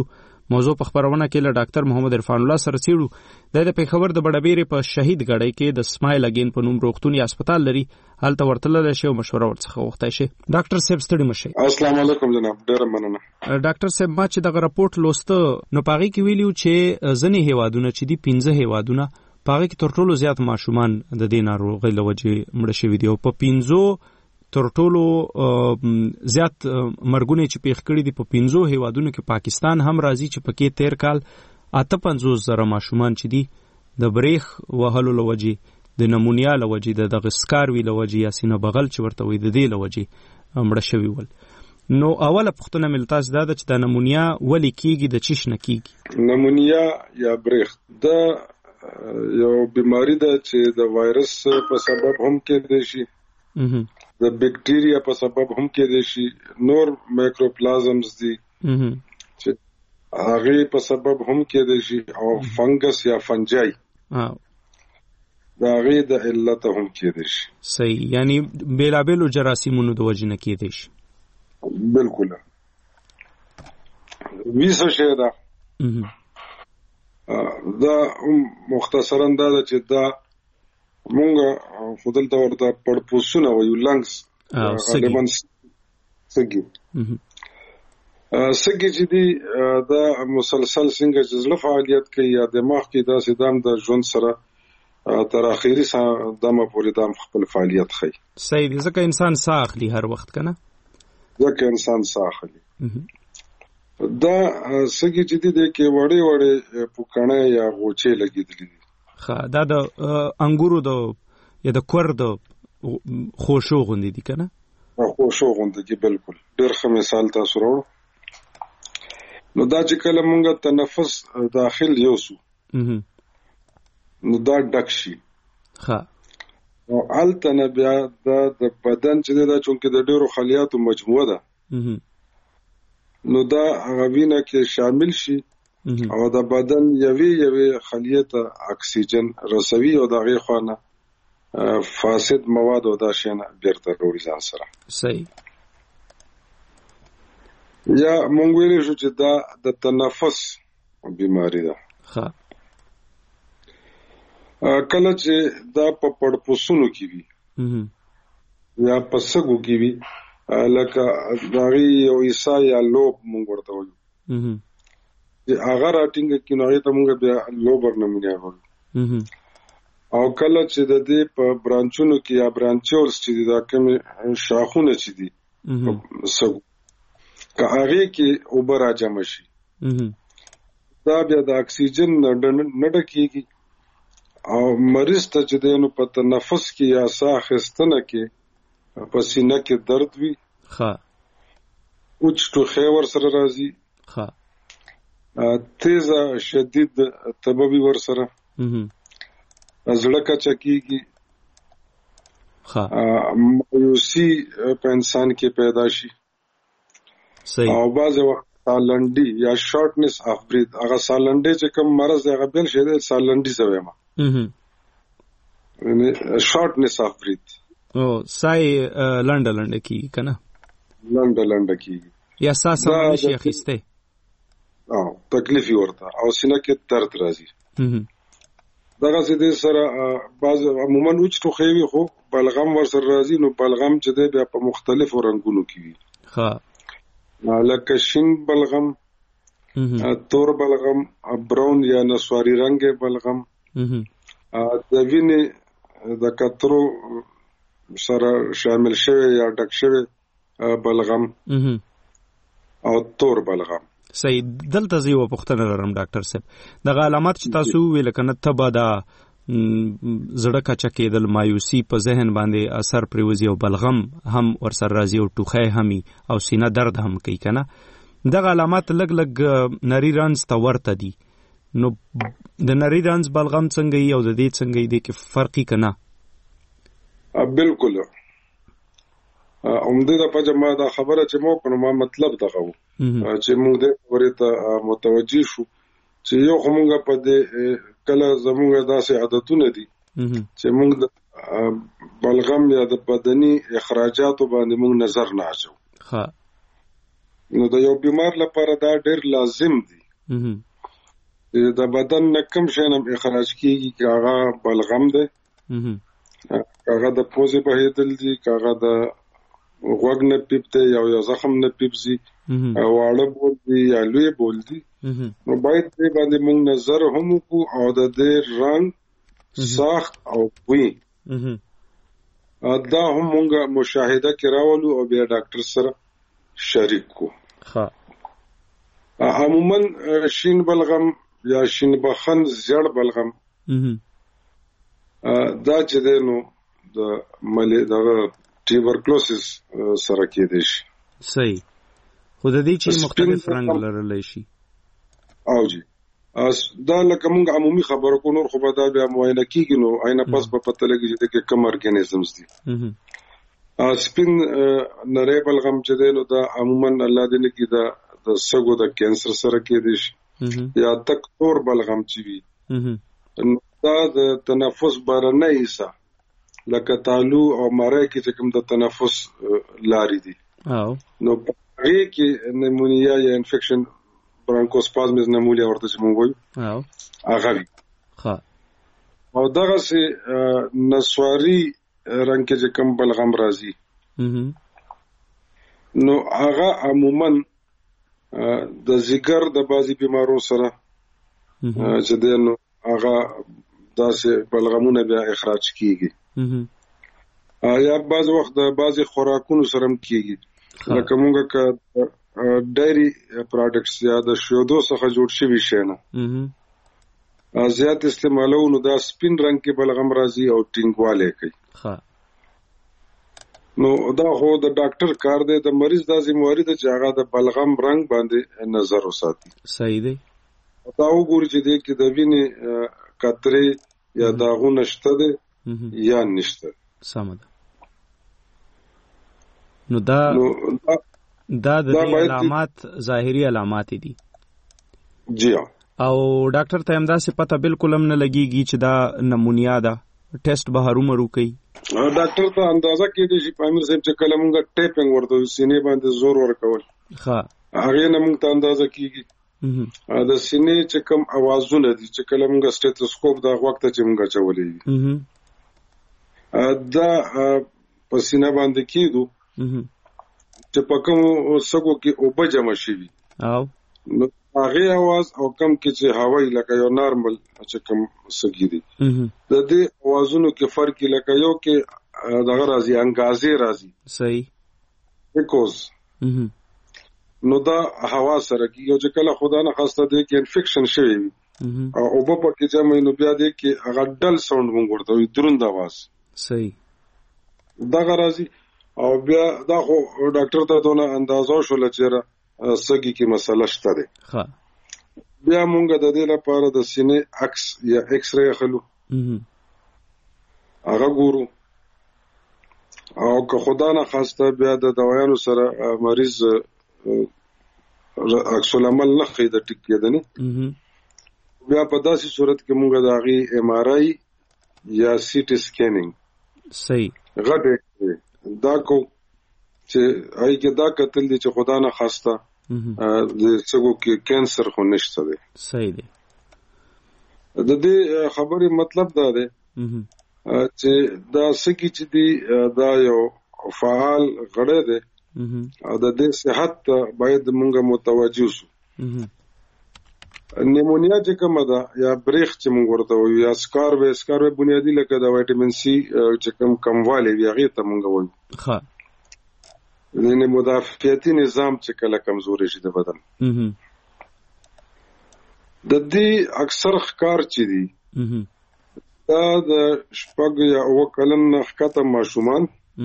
موضوع په خبرونه کې له ډاکټر محمد عرفان الله سره څېړو. د پیښور د بډبېرې په شهید غړی کې د سمایل اگین په نوم روغتون یا هسپتال لري، هلته ورتللی شي او مشوره ورڅخه وغوښتی شي. ډاکټر صاحب ستړي مشئ. السلام علیکم جناب، ډېره مننه. ډاکټر صاحب ما چې دغه راپورټ لوسته نو په هغې کې ویلي چې ځینې هیوادونه چې دي پنځه هیوادونه په هغې کې تر ټولو زیات ماشومان د دې ناروغۍ له وجې مړه شوي دي او په پنځو تر ټولو زیات مرګونه چې پیښ کړي دي په پنځو هیوادونو کې پاکستان هم راځي چې پکې تیر کال اته پنځوس زره ماشومان چې دي د بریخ وهلو له وجې، د نمونیا له وجې، د دغه سکاروي له وجې یا سینه بغل چې ورته وایي د دې له وجې مړه شوي ول. نو اوله پوښتنه مې له تاسو دا ده چې د نمونیا ولې کیږي، د چیش نه کیږي؟ نمونیا یا بریخ دا یو بیماری ده چې د وایرس په سبب هم کېدای شي، د بیکټیریا په سبب هم کېدای شي، نور مایکروپلازمز دي چې هغه په سبب هم کېدای شي، او فنګس یا فنجای دا هغه د علت هم کېدای شي. صحیح، یعنی بیلابیلو جراثیمونو د وجې نه کېدای شي. بالکل ویسه شه دا دا مختصرا دا چې دا مونږ خودل دا ورته پړپوسونه وایو، لنګز غالبا سګي سګي چې دي دا مسلسل څنګه چې زړه فعالیت کوي یا دماغ کې دا سیدام د ژوند سره تر اخیری سره دمه پورې دام خپل فعالیت کوي. صحیح دي، ځکه انسان ساه اخلي هر وخت کنه، ځکه انسان ساه اخلي. دا سګي چې دي د کې وړې وړې پوکانه یا غوچې لګېدلې دي. ښه، دا د انګورو د یا د کور د خوشو غوندې دي کنه؟ خوشو غوندې دي، بالکل. ډېر ښه مثال تاسو راوړو. نو دا چې کله مونږ تنفس داخل یوسو نو دا ډک شي. ښه، نو هلته نه بیا دا د بدن چې دی دا چونکې د ډېرو خلیاتو مجموعه ده نو دا هغه وینه کې شامل شي او د بدن یوې یوې خلیې ته اکسیجن رسوي او د هغې خوا نه فاسد مواد او دا شیان بیرته راوړي ځان سره. صحیح. یا مونږ ویلی شو چې دا د تنفس بیماری ده. ښه، کله چې دا په پړپوسونو کې وي یا په سږو کې وي، لکه د هغې یو عیسا یا لوب مونږ ورته وایو، هغه راټینګه کړي نو هغې ته مونږ بیا لوبر نمونیا وایو. او کله چې د دې په برانچونو کې یا برانچیولز چې دي دا کومې شاخونه چې دي سږو که هغې کې اوبه راجمع شي دا بیا د اکسیجن نه ډکېږي او مریض ته چې دی نو په تنفس کې یا ساه اخیستنه کې په سینه کې درد وي، اوچ ټوخی ورسره راځي، تیزه شدید تبه وي ورسره، زړه کچه کېږي، مایوسي په انسان کې پیدا شي، او بعضې وخت سالنډي یا شارټنس اف برید. هغه سالنډي چې کوم مرض دی هغه بل شی دی، سالنډي زه وایم شارټنس اف برید، ساه لنډه لنډه کېږي که نه؟ لنډه لنډه کېږي یا ساه سمه نشي اخیستی، او تکلیف یې ورته او سینه کې درد راځي. دغسې دې سره بعض عموما اوچ ټوخی وي خو بلغم ورسره راځي، نو بلغم چې دی بیا په مختلفو رنګونو کې وي، لکه شین بلغم، تور بلغم، براون یا نسواري رنګ بلغم، د وینې د قطرو سره شامل شوی یا ډک شوی بلغم او تور بلغم. صحیح. دلته زه یوه پوښتنه لرم ډاکټر صاحب، دغه علامات چې تاسو وویل که نه تبه ده، زړه کچه کېدل، مایوسي په ذهن باندې اثر پرېوځي او بلغم هم ورسره راځي او ټوخی هم او سینه درد هم کوي که نه، دغه علامات لږ لږ نري رنځ ته ورته دي. نو د نري رنځ بلغم څنګه وي او د دې څنګه وي، دې کې فرق وي که نه؟ بالکل. عمدې د پجه ما دا خبره چې مو کړو ما مطلب دغه و چې موږ دې خبرې ته متوجه شو چې یو خو مونږ په دې کله زمونږ داسې عادتونه دي چې مونږ د بلغم یا د بدني اخراجاتو باندې مونږ نظر نه اچو. نو د یو بیمار لپاره دا ډېر لازم دي د بدن نه کم شینم اخراج کیږي چې هغه بلغم دی، هغه د پوزې بهیدل دي، هغه د غوږ نه پیپ دی یا یو زخم نه پیپزي، واړه بول دي یا لوی بول دي، نو باید دې باندې موږ نظر هم وکړو او د دې رنګ، ساخت او بوی دا هم موږ مشاهده کې راولو او بیا ډاکټر سره شریک کو. عموما شین بلغم یا شین بخن زیړ بلغم دا چې دی نو د ملي دغه ټیوبرکلوسس سره کېدی شي. صحیح. خو د دې چې مختلف رنګ لرلی شي. او جی دا لکه موږ عمومي خبرو کو، نور خو به دا بیا معاینه کېږي، نو عینه پس به پته لګي چې دغه کوم ارګانیزمز دي. سپین نری بلغم چې دی نو دا عموما الله دې نه کړي دا د سږو د کینسر سره کېدی شي، یا تک تور بلغم چې وي دا د تنفس بهرنی حصه لکه تالو او مری کې چې کوم د تنفس لارې دي، نو په هغې کې نیمونیا یا انفیکشن برانکوسپازمز نمولیا ورته چې مونږ وایو هغه وي. او دغسې نسواري رنګ کې چې کوم بلغم راځي نو هغه عموما د ځیګر د بعضې بیمارو سره چې دی نو هغه داسې بلغمونه بیا اخراج کېږي، یا بعض وخت د بعضې خوراکونو سره هم کېږي، لکه مونږ که ډایري پراډکټس یا د شیدو څخه جوړ شوي شی نه زیات استعمالو نو دا سپین رنګ کې بلغم راځي او ټینګوالی کوي. نو دا خو د ډاکټر کار دی، د مریض دا ذمہواري ده چې هغه د بلغم رنګ باندې نظر وساتي. صحیح دی. دا وګوري چې دی کې د وینې قطرې یا داغونه شته دی یا نشته. سمه ده. نو دا دا د علامات ظاهري علامات دي. جی او ډاکټر ته همداسې پته بالکل هم نه لګیږي چې دا نمونیا ده، ټیسټ به هرومرو کوي. ډاکټر ته اندازه کېدی شي په امیر صاحب چې کله مونږ ټیپینګ ورته سینې باندې زور ورکول هغې نه مونږ ته اندازه کېږي. د سینې چې کوم اوازونه دي چې کله مونږ سټیتوسکوپ دا غوږ ته چې مونږ اچولی وي دا په سینه باندې کېدو چې په کومو سږو کې اوبه جمع شوي نو هغې اواز او کم کې چې هوایي لکه یو نارمل چې کوم سږي دي د دې اوازونو کې فرق لکه یو کې دغه راځي انګازې راځي. صحیح. ایکوز نو دا هوا سره کې یو چې کله خدا نه خواسته دی کې انفیکشن شوی وي او اوبه پکې جمع نو بیا دی کې هغه ډل ساوند مونږ ورته وایو، دروند اواز. صحیح. دغه راځي او بیا دا خو ډاکټر ته دونه اندازه شوله چېرې سږي کې مسله شته دی. بیا مونږ د دې لپاره د سینې عکس یا ایکس ری اخلو، هغه ګورو او که خدا نه خواسته بیا د دوایانو سره مریض عکس العمل نه ښیي د ټیک کېدنې، بیا په داسې صورت کې مونږ د هغې ایم آر آی یا سی ټي سکینینګ صحیح غټ دا کو چې هغې کې دا کتل دي چې خدا نه خواسته د سږو کې کینسر خو نشته دی. صحیح دی. د دې خبرې مطلب دا دی چې دا سږي چې دي دا یو فعال غړی دی او د دې صحت ته باید مونږ متوجه شو. نیمونیا چې کومه ده یا بریخ چې مونږ ورته وایو یا سکاروی سکاروی بنیادي لکه د وایټامین سي چې کوم کموالی وي هغې ته مونږ وایو. یعنې مدافعتي نظام چې کله کمزوري شي د بدن د دې اکثر ښکار چې دي دا د شپږ یا اوه کلن نه ښکته ماشومان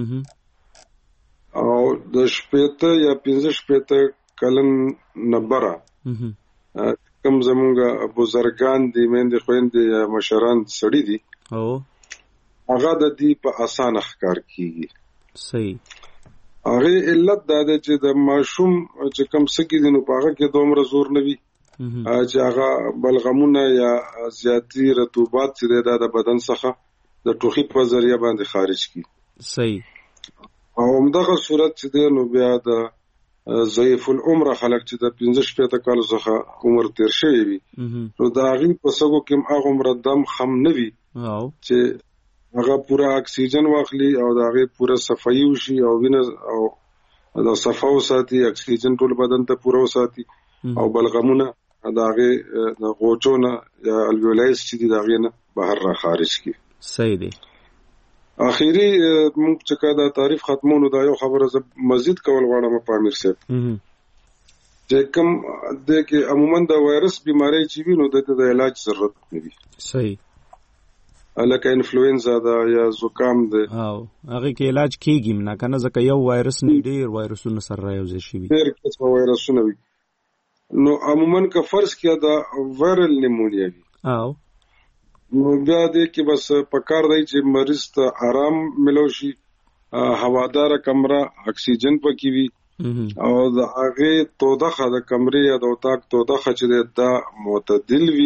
او د شپېته یا پنځه شپېته کلن نه بره کوم زمونږ بزرګان دي، میندې خویندې یا مشران سړي دي هغه د دې په اسانه ښکار کېږي. صحیح. هغې علت دا دی چې د ماشوم چې کوم سږي دي نو په هغه کې دومره زور نه وي چې هغه بلغمونه یا زیاتي رطوبات چې دی دا د بدن څخه د ټوخي په ذریعه باندې خارج کړي. صحیح. او همدغه صورت چې دی نو بیا د ضعیف العمر خلک چې د پنځه شپږ کال څخه عمر تیر شوی وي نو دا غي په سګو کې هغه عمر دم خم نه وي چې هغه پورا اکسیجن واخلي او دا غي پورا صفایي وشي او وینه او دا صفاو ساتي اکسیجن ټول بدن ته پورا وساتي او بلغمونه دا غي د غوچونه یا الویولایز چې دا غي نه بهر را خارج کی. صحیح دی. اخیری موږ چې کدا تعریف ختمونو دا یو خبره ز مزید کول غواړم په امیر صاحب چې کوم د کې عموما د وایرس بیماری چې وینو د علاج ضرورت نه وي. صحیح. الکه انفلوئنزا دا یا زکام ده او هغه کې علاج کیږي نه کنه ځکه یو وایرس نه ډیر وایرسونه سره راوځي شي. ډیر څه وایرسونه وي نو عموما که فرض کیا دا وایرل نیمونیا وي او نو بیا دې کې بس پکار دی چې مریض ته آرام ملو شي هوادار کمره اکسیجن پکې وي او د هغه تودخه د کمرې یا د اتاق تودخه چې دا معتدل وي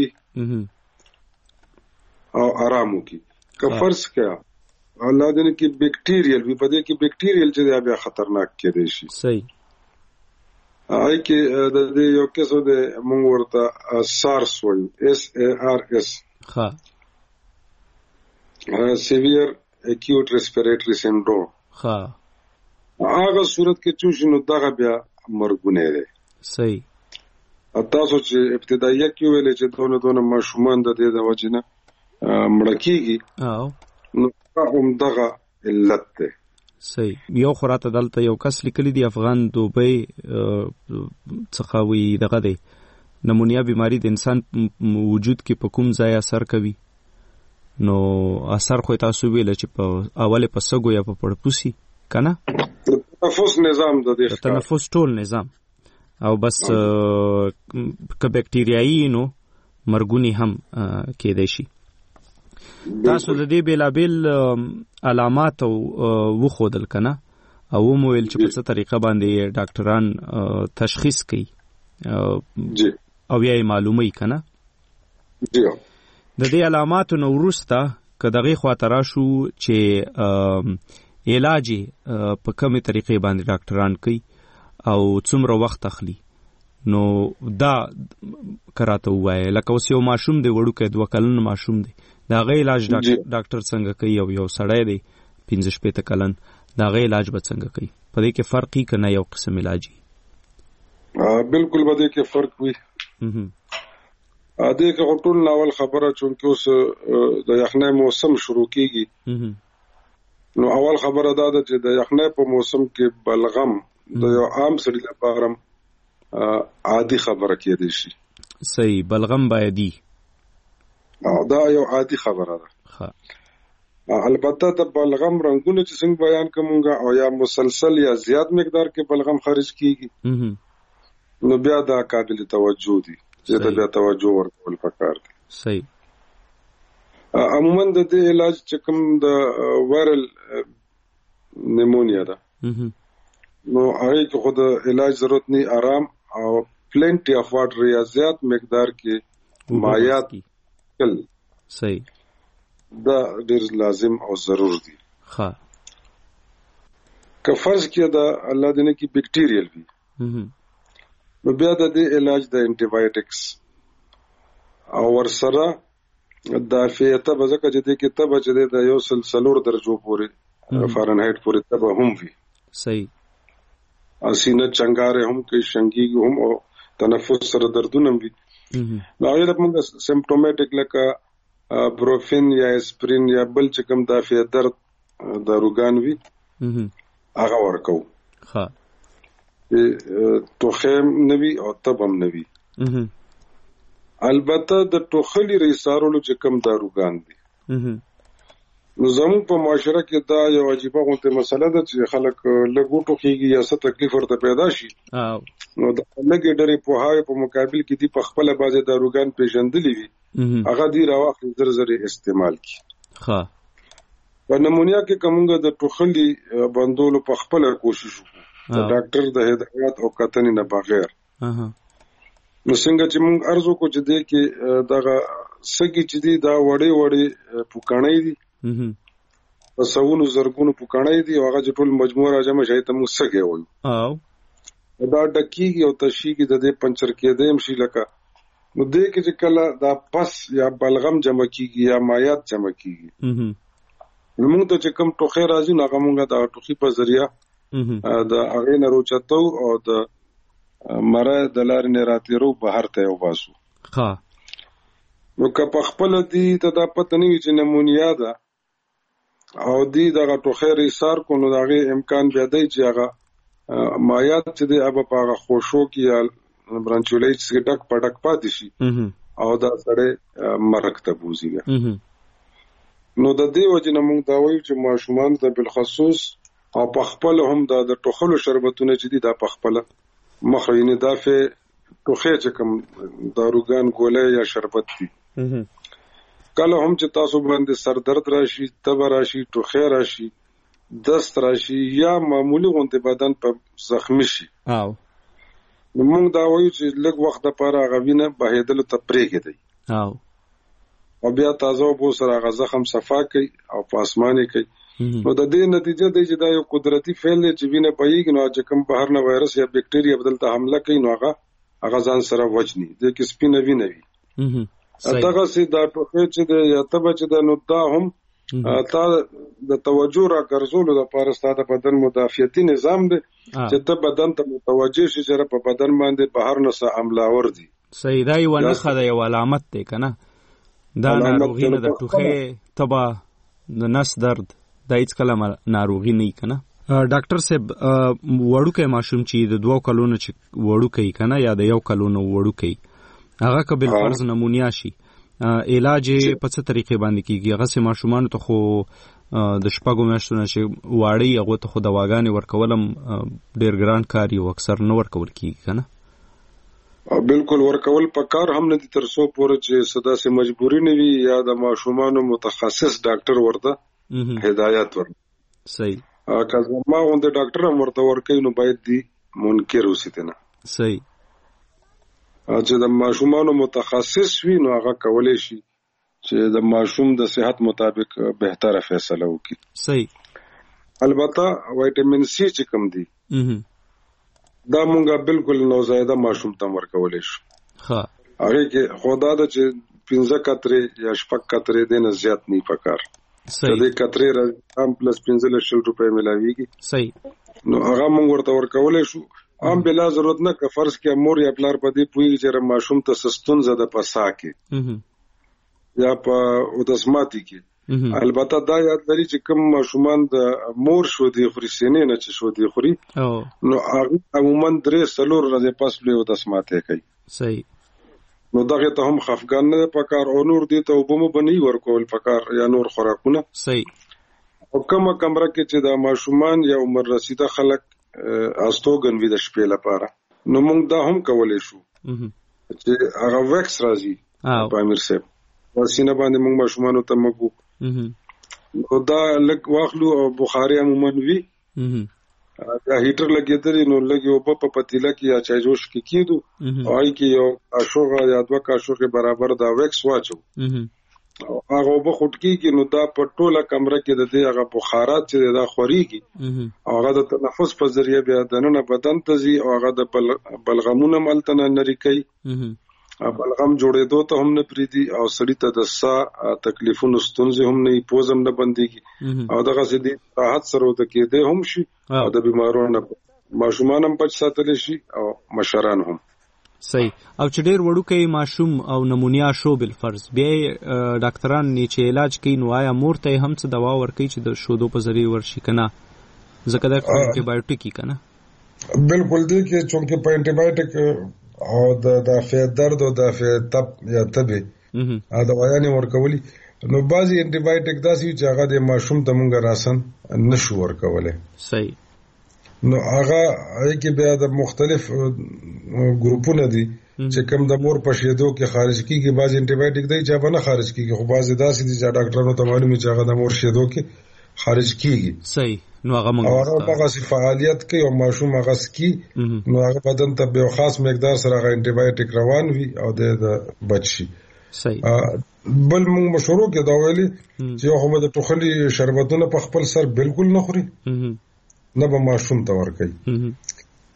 او آرام وکي. که فرض کیا الله دې کې بیکټیریل وي په دې کې بیکټیریل چې بیا خطرناک کېدای شي. صحیح. آی کې د دې یو کیسو د مونږ ورته سارس وایو اس ا ار اس ها سیویر اکیوټ ریسپیریټری سینډروم ها هغه صورت کې چې نو دغه بیا مرګونه ده. صحیح. تاسو چې ابتدائیه کې ویلې چې دونه دونه ماشومان د دې د وجنه مړ کیږي او نو هم دغه علت ده. صحیح. یو خراته دلته یو کس لیکلی دی افغان دوبۍ څخه وی دغه دی نمونیا بیماری د انسان وجود کې په کوم ځای اثر کوي نو اثر خو تاسو ویل چې په اوله په سګو یا په پړپوسی کنه تنفس نظام د دې تنفس ټول نظام او بس ک بکټریایي نو مرګونی هم کېدای شي. تاسو د دې بیلابل علامات او وخودل کنه او مو ویل چې په څه طریقه باندې ډاکټران تشخیص کوي او یا معلومي کنه. جی د دې علاماتو نو ورسته کداغي خاطر شو چې علاج په کومه طریقې باندې ډاکټران کوي او څومره وخت اخلي نو دا کراته وای لکه اوس یو ماشوم دی وړوکی دوه کلن ماشوم دی دا غي علاج ډاکټر څنګه کوي او یو سړی دی پنځه شپږ کلن دا غي علاج به څنګه کوي په دې کې فرق یې کنه یو قسم علاج بالکل به دې کې فرق وي. ا دې کې ټول ناول خبره چونکه اوس د یخنۍ موسم شروع کیږي نو اول خبره دا ده چې د یخنۍ په موسم کې بلغم د یو عام سړي لپاره عادي خبره کېدای شي. صحیح. بلغم باید دا یو عادي خبره ده. البته د بلغم رنگونه چې څنګه بیان کومګه او یا مسلسل یا زیات مقدار کې بلغم خارج کیږي نو بیا دا قابل توجه دي چې دا بیا توجه ورکول پکار دي. صحیح. عموما د دې علاج چې کوم د وایرل نیمونیا ده نو هغه کې خود علاج ضرورت نه آرام او پلنټي اف واټر یا زیات مقدار کې مایات کل. صحیح. دا ډیر لازم او ضرور دي. ها که فرض کړه دا الله دې نه کې بیکټیریل وي نو بیا د دې علاج د انټي بایوټکس او ورسره د فیته بزکه چې دې کې تبه چې د یو سلسلور درجو پورې فارنهایت پورې تبه هم وي. صحیح. اسینه چنګاره هم کې شنګي هم او تنفس سره دردونه وي نو هغه د موږ سیمپټومټیک لکه بروفین یا اسپرین یا بل چې کوم د فیته درد داروګان وي هغه ورکو. ها توخم نوي او تبم نوي. البته د ټوخلي ریسارولو چې کوم داروګان دي نو زموږ په معاشره کې دا یو عجیبه غونډه مسله ده چې خلک لږ ټوخيږي یا څه تکلیف ورته پیدا شي نو د لږ ډېرې په هاي په مقابل کې دي په خپل بازه داروګان پیژندلې وي هغه دی راوخل زر زر استعمال کی. ها په نمونیا کې کومګه د ټوخلي بندولو په خپل کوشش وکړو د ډاکټر د هدایت او کتنې نه بغیر. اها نو څنګه چې موږ ارزو کو چې دې کې دغه سګي چې دي دا وړي وړي پوکانې دي په سونو زرګونو پوکانې دي او هغه ټول مجموعه راځم شي ته موږ سګي وایو. او دا ډکیږي او تشیږي د دې پنچر کېدې هم شي لکه نو دې کې چې کله دا پس یا بلغم جمع کیږي یا مایات جمع کیږي نو موږ ته چې کوم ټوخی راځي نو هغه موږ د ټوخي په ذریعہ د هغې نه روچتو او د مره د لارې نه راتېرو بهر ته وباسو. ها نو که په خپل دی ته دا پته نه وي چې نمونیا ده او دی دغه ټوخی ریسار کو نو دغه امکان بیا دی چې هغه مایات چې دی هغه په هغه خوشو کې یا برانچولایټس کې ډک پټک پاتې شي او دا سړی مرګ ته بوزي. نو د دې وجه نه موږ دا وایو چې ماشومان ته بالخصوص او په خپل هم دا د ټوخلو شربتونه چې دي دا په خپل مخینه دافع ټوخی چې کوم داروګان ګولې یا شربت دي کله هم چې تاسو باندې سر درد راشي تب راشي ټوخی راشي دست راشي یا معمولی غونډه بدن په زخمی شي او نو موږ دا وایو چې لږ وخت لپاره غوینه بهیدل ته پرېږدي او او بیا تازه وبو سره غ زخم صفا کوي او پاسمانه کوي. نو د دې نتیجه دی چې دا یو قدرتي فعل دی چې وینه پېږي نو چې کوم بهر نه وایرس یا بکټیریا بدلته حمله کوي نو هغه هغه ځان سره وجني د کې سپینه وینه وي. دغه سي دا ټوخی چې د یا تبه چې د نو دا هم تا د توجه را ګرځولو د پاره ستاسو بدن مدافعتي نظام دی چې ته بدن ته متوجه شي چې په بدن باندې بهر نه څه حمله ور دي. صحیح دا یو نه خدای یو علامت دی کنه دا ناروغي نه د ټوخی تبه د نس درد دا هیڅ کله ناروغي نه کنه. ډاکټر صاحب وړوکی ماشوم چې د دوه کلونو چې وړوکی کنه یا د یو کلونو وړوکی هغه که بل فرض نمونیا شي علاج په څه طریقې باندې کیږي؟ هغه سه ماشومان ته خو د شپږو میاشتو نه چې واړی هغه ته خو دواګانې ورکولم ډیر ګران کار یو اکثر نه ورکول کیږي کنه. بالکل ورکول پکار هم نه دي تر څو پورې چې صدا سه مجبوری نه وي یا د ماشومان متخصص ډاکټر ورته هدایت ور. صحیح. که ما غونډه ډاکټر هم ورته ورکوي نو باید دی منکر اوسي ته نه. صحیح. چې د ماشومان متخصص وي نو هغه کولای شي چې د ماشوم د صحت مطابق بهتره فیصله وکړي. صحیح. البته وایټامین سی چې کوم دی دا مونږه بالکل نوزایده ماشوم ته ورکولای شو. ها هغه کې خدا د چې پنځه کترې یا شپږ کترې د نه زیات نه پکار. صحیح. د کترې هم پلس پنځه لسل روپے ملاويږي. صحیح. نو هغه مونږ ورته ورکولای شو. هم بلا ضرورت نه که فرض کې مور یا پلار په دې پوي چې ماشوم ته سستون زده پسا کې یا په ودسماتي کې. البته دا یاد لري چې کوم ماشومان د مور شو دی خوري سینې نه چې شو دی خوري نو هغه عموما درې سلور ورځې پس له ودسماته کوي. صحیح. نو دغه ته هم خفګان نه پکار او نور دي ته وبمو بنئ ورکول پکار یا نور خوراکونه. صحیح. او کومه کمره کې چې د ماشومان یا عمر رسیده خلک استوګن وي د شپې لپاره نو موږ دا هم کولای شو چې هغه ویکس راځي په امیر صاحب وسینه باندې موږ ماشومان ته مګو او دا لک واخلو او بخاري عموما وی دا هیټر لګیدل نو لګي او په پتیله کې یا چای جوش کې کیدو او ای کې یو اشوغه یا دوه کاشوغه برابر دا ویکس واچو او هغه په خټکی کې نو دا په ټوله کمره کې د دې هغه بخارات چې دا خوريږي هغه د تنفس په ذریعہ بیا دنه بدن ته ځي او هغه د بلغمونه ملتنه نری کوي. بلغم جوړېدو ته هم نه پریدي او سړی ته د سا تکلیفونو ستونزې هم نه پوزم نه بنديږي او دغه سدي راحت سره د کېده هم شي او د بیمارونو ماشومان هم پچ ساتل شي او مشران هم. صحیح. او چې ډېر وړوکی ماشوم او نمونیا شو بل فرض بیا ډاکټران نه چې علاج کوي نو آیا مور ته هم څه دوا ورکوي چې د شودو په ذریعہ ورشي کنه ځکه دا انټي بایوټیک کنه. بالکل دی کې چونکه په انټي بایوټیک او د دافع درد او دافع تب یا تبه ا دوايانې ورکولي نو بعضي انټي بایوټیک داسي چې هغه د ماشوم ته مونږ راسن نشو ورکولای. صحیح. نو هغه کې بیا د مختلف ګروپونه دي چې کوم د مور په شیدو کې خارج کیږي بعض انټي بایوټیک دی چې باندې خارج کیږي خو بعض داسې دي چې ډاکټرانو ته معلومه چې هغه د مور شیدو کې خارج کیږي. صحیح. نو هغه موږ او هغه سي فعالیت کوي او ماشوم هغه سکي نو هغه بدن ته به خاص مقدار سره هغه انټي بایوټیک روان وي او د بچي. صحیح. بل موږ مشورو کې دا ویلي چې هغه د ټوخلي شربتونه په خپل سر بالکل نه خوري نه به ماشوم ته ورکوي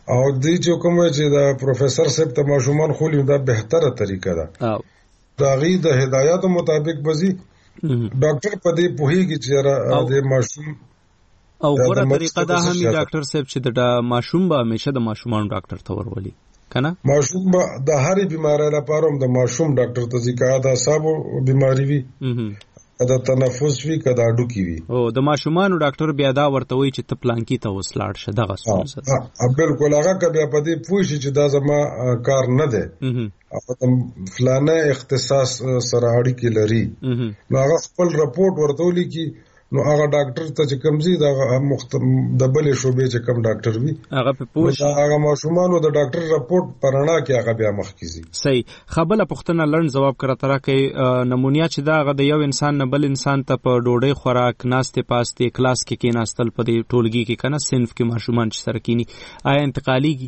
او دې چې کوم چې دا پروفیسور صاحب ته ماشومان خولي دا بهتره طریقه ده او دا غي د هدایت مطابق بزي ډاکټر په دې پوهیږي چې د ماشوم او غوړه طریقه دا هم ډاکټر صاحب چې د ماشوم به همیشه د ماشومان ډاکټر ته ورولي کنه ماشوم به د هرې بیماری لپاره هم د ماشوم ډاکټر ته ځي که دا سابو بیماری وي کدا تنفس وی کدا اډو کی وی او د ماشومان ډاکټر بیا دا ورته وی چې ته پلانکی ته وسلاړ شه دغه څه بالکل هغه کبه په دې پوښی چې دا زما کار نه ده او فلانه اختصاص سره اړیکې لري نو هغه خپل رپورت ورته ولیکي نو هغه ډاکټر ته چې کمزي دا د بلې شوبې چې کم ډاکټر وي هغه په پوښ هغه ماشومان د ډاکټر رپورت پرانا کې هغه بیا مخ کیږي صحیح خبره پښتنه لړن جواب کړه تر کې نمونیا چې دا هغه د یو انسان نه بل انسان ته په ډوډۍ خوراک ناشته پاسته کلاس کې کې ناستل په دې ټولګي کې کنه صنف کې ماشومان چې سره کینی آیا انتقالیږي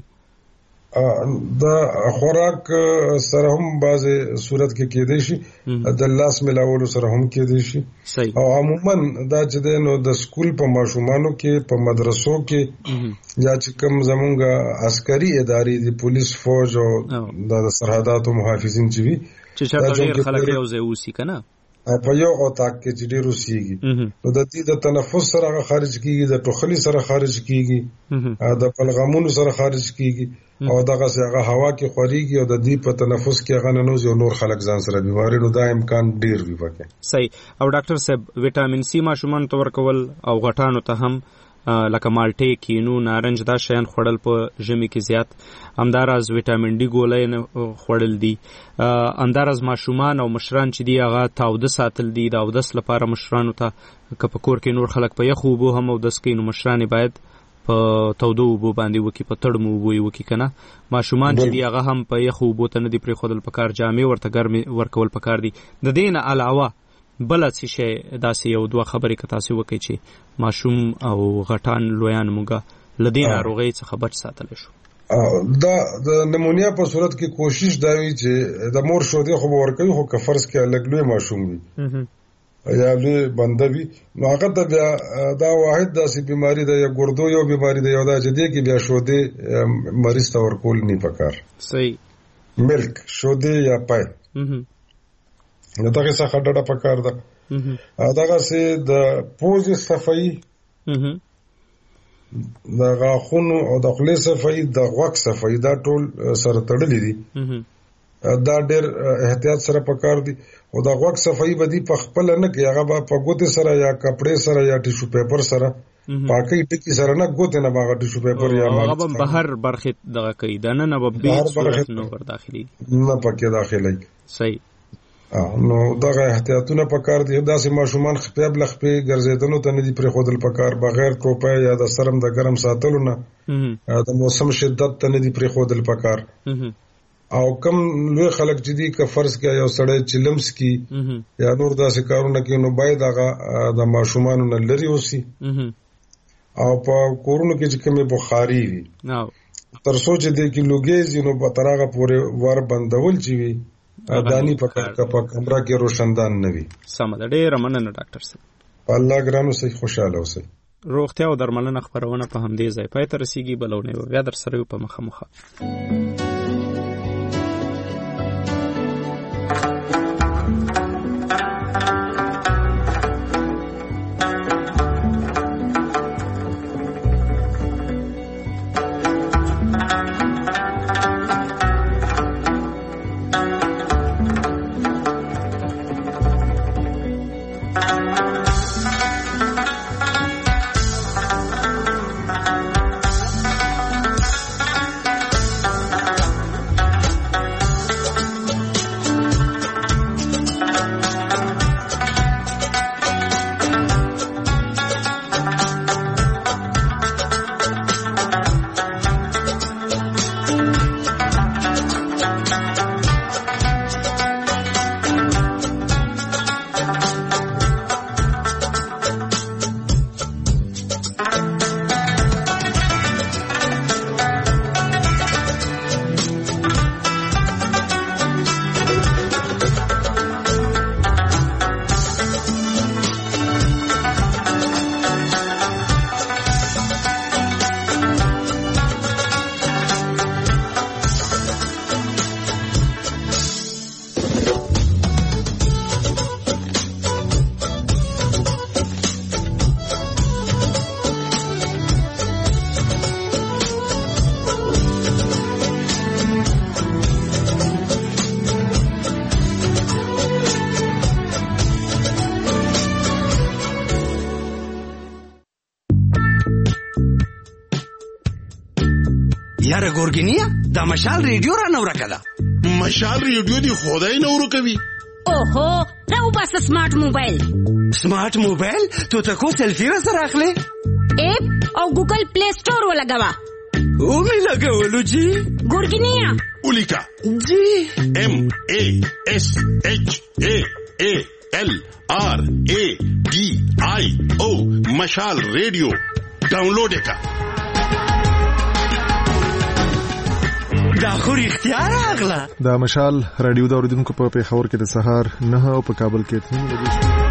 دا خوراک سره هم بعضې صورت کې کېدای شي د لاس ملاولو سره هم کېدای شي او عموما دا چې دی نو د سکول په ماشومانو کې په مدرسو کې یا چې کوم زمونږ عسکري ادارې دي پولیس فوج او د سرحداتو محافظین چې وي چې چېرته ډېر خلک یو ځای اوسي که نه په یو اتاق کې چې ډېر اوسېږي نو د دې د تنفس سره هغه خارج کېږي د ټوخلي سره خارج کېږي د بلغمونو سره خارج کېږي او دغسې هغه هوا کې خورېږي او د دې په تنفس کې هغه ننوځي او نور خلک ځان سره بیماري نو دا امکان ډېر وي پکې صحیح او ډاکټر صاحب ویټامین سی ماشومانو ته ورکول او غټانو ته هم لکه مالټې کینو نارنج دا شیان خوړل په ژمي کې زیات همداراز ویټامین ډي ګولۍ خوړل دي همداراز ماشومان او مشران چې دي هغه تاوده ساتل دي د اودس لپاره مشرانو ته که په کور کې نور خلک په یخو اوبو هم اودس کوي نو مشران باید په تودو اوبو باندې وکړي په تړمو اوبو یې وکړي که نه ماشومان چې دي هغه هم په یخو اوبو ته نه دي پرېښودل پکار جامې ورته ګرمې ورکول پکار دي د دې نه علاوه بله څه شی داسې یو دوه خبرې که تاسې وکړئ چې ماشوم او غټان لویان موږ له دې ناروغۍ څخه بچ ساتلی شو دا د نمونیا په صورت کې کوشش دا وي چې د مور شودې خو به ورکوي خو که فرض کې لږ لوی ماشوم وي یا لوی بنده وي نو هغه ته بیا دا واحد داسې بیماري ده یا ګردو یو بیماري ده یو دا چې دی کې بیا شودې مریض ته ورکول نه پکار صحیح ملک شودې یا پای نو دغه څخه ډډه پکار ده دغه سي د پوزې صفایي د غاښونو او د خولې صفایي د غوږ صفایي دا ټول سره تړلي دي دا ډېر احتیاط سره پکار دي او د غوږ صفایي به دي په خپل نه کې هغه به په ګوتې سره یا کپړې سره یا ټیشو پیپر سره پاکي ټکی سره نه ګوتې نه باغ ټیشو پیپر یا هغه به بهر برخه دغه کوي دا نه نه به به صورت نو ور داخلي نه پکې داخلي صحیح نو دغه احتیاطونه پکار دي داسې ماشومان خپې بل خپې ګرځېدنو ته نه دي پرې خودل پکار بغیر ټوپه یا د سرم د ګرم ساتلو نه د موسم شدت ته نه دي پرې خودل پکار او کم لوی خلک چې دي که فرض کې یو سړی چلمس کی یا نور داسې کارونه کوي نو باید هغه د ماشومانو نه لري اوسي او په کورونو کې چې کومه بخاري وي تر څو چې د کیلوګیز نو په ترغه پورې ور بندول چی وي دانی په کمره کې روشندان نه وي سم ده ډېر مننه ډاکټر صاحب الله ګرانو سي خوشاله اوسئ روغتیا او درملنه خبرونه په همدې ځای پای ته رسیږي بلونه بیا در سره په مخه مخه یاره ګورګینیا دا مشال ریډیو را نو راکړه مشال ریډیو دی خدای نو ورکوي اوهو راو بس سمارټ موبایل سمارټ موبایل تو ته کو سلفي را سره اخلي اپ او ګوګل پلی سٹور ولګوا او می لګولو جی ګورګینیا ولیکا جی ام ا اس اچ ا ا ال آر ا डी आई ओ मशाल रेडियो डाउनलोड का دا خو اختیار اغلا دا مشال رادیو دا اوریدونکو په پیښور کې د سهار نه او په کابل کې اته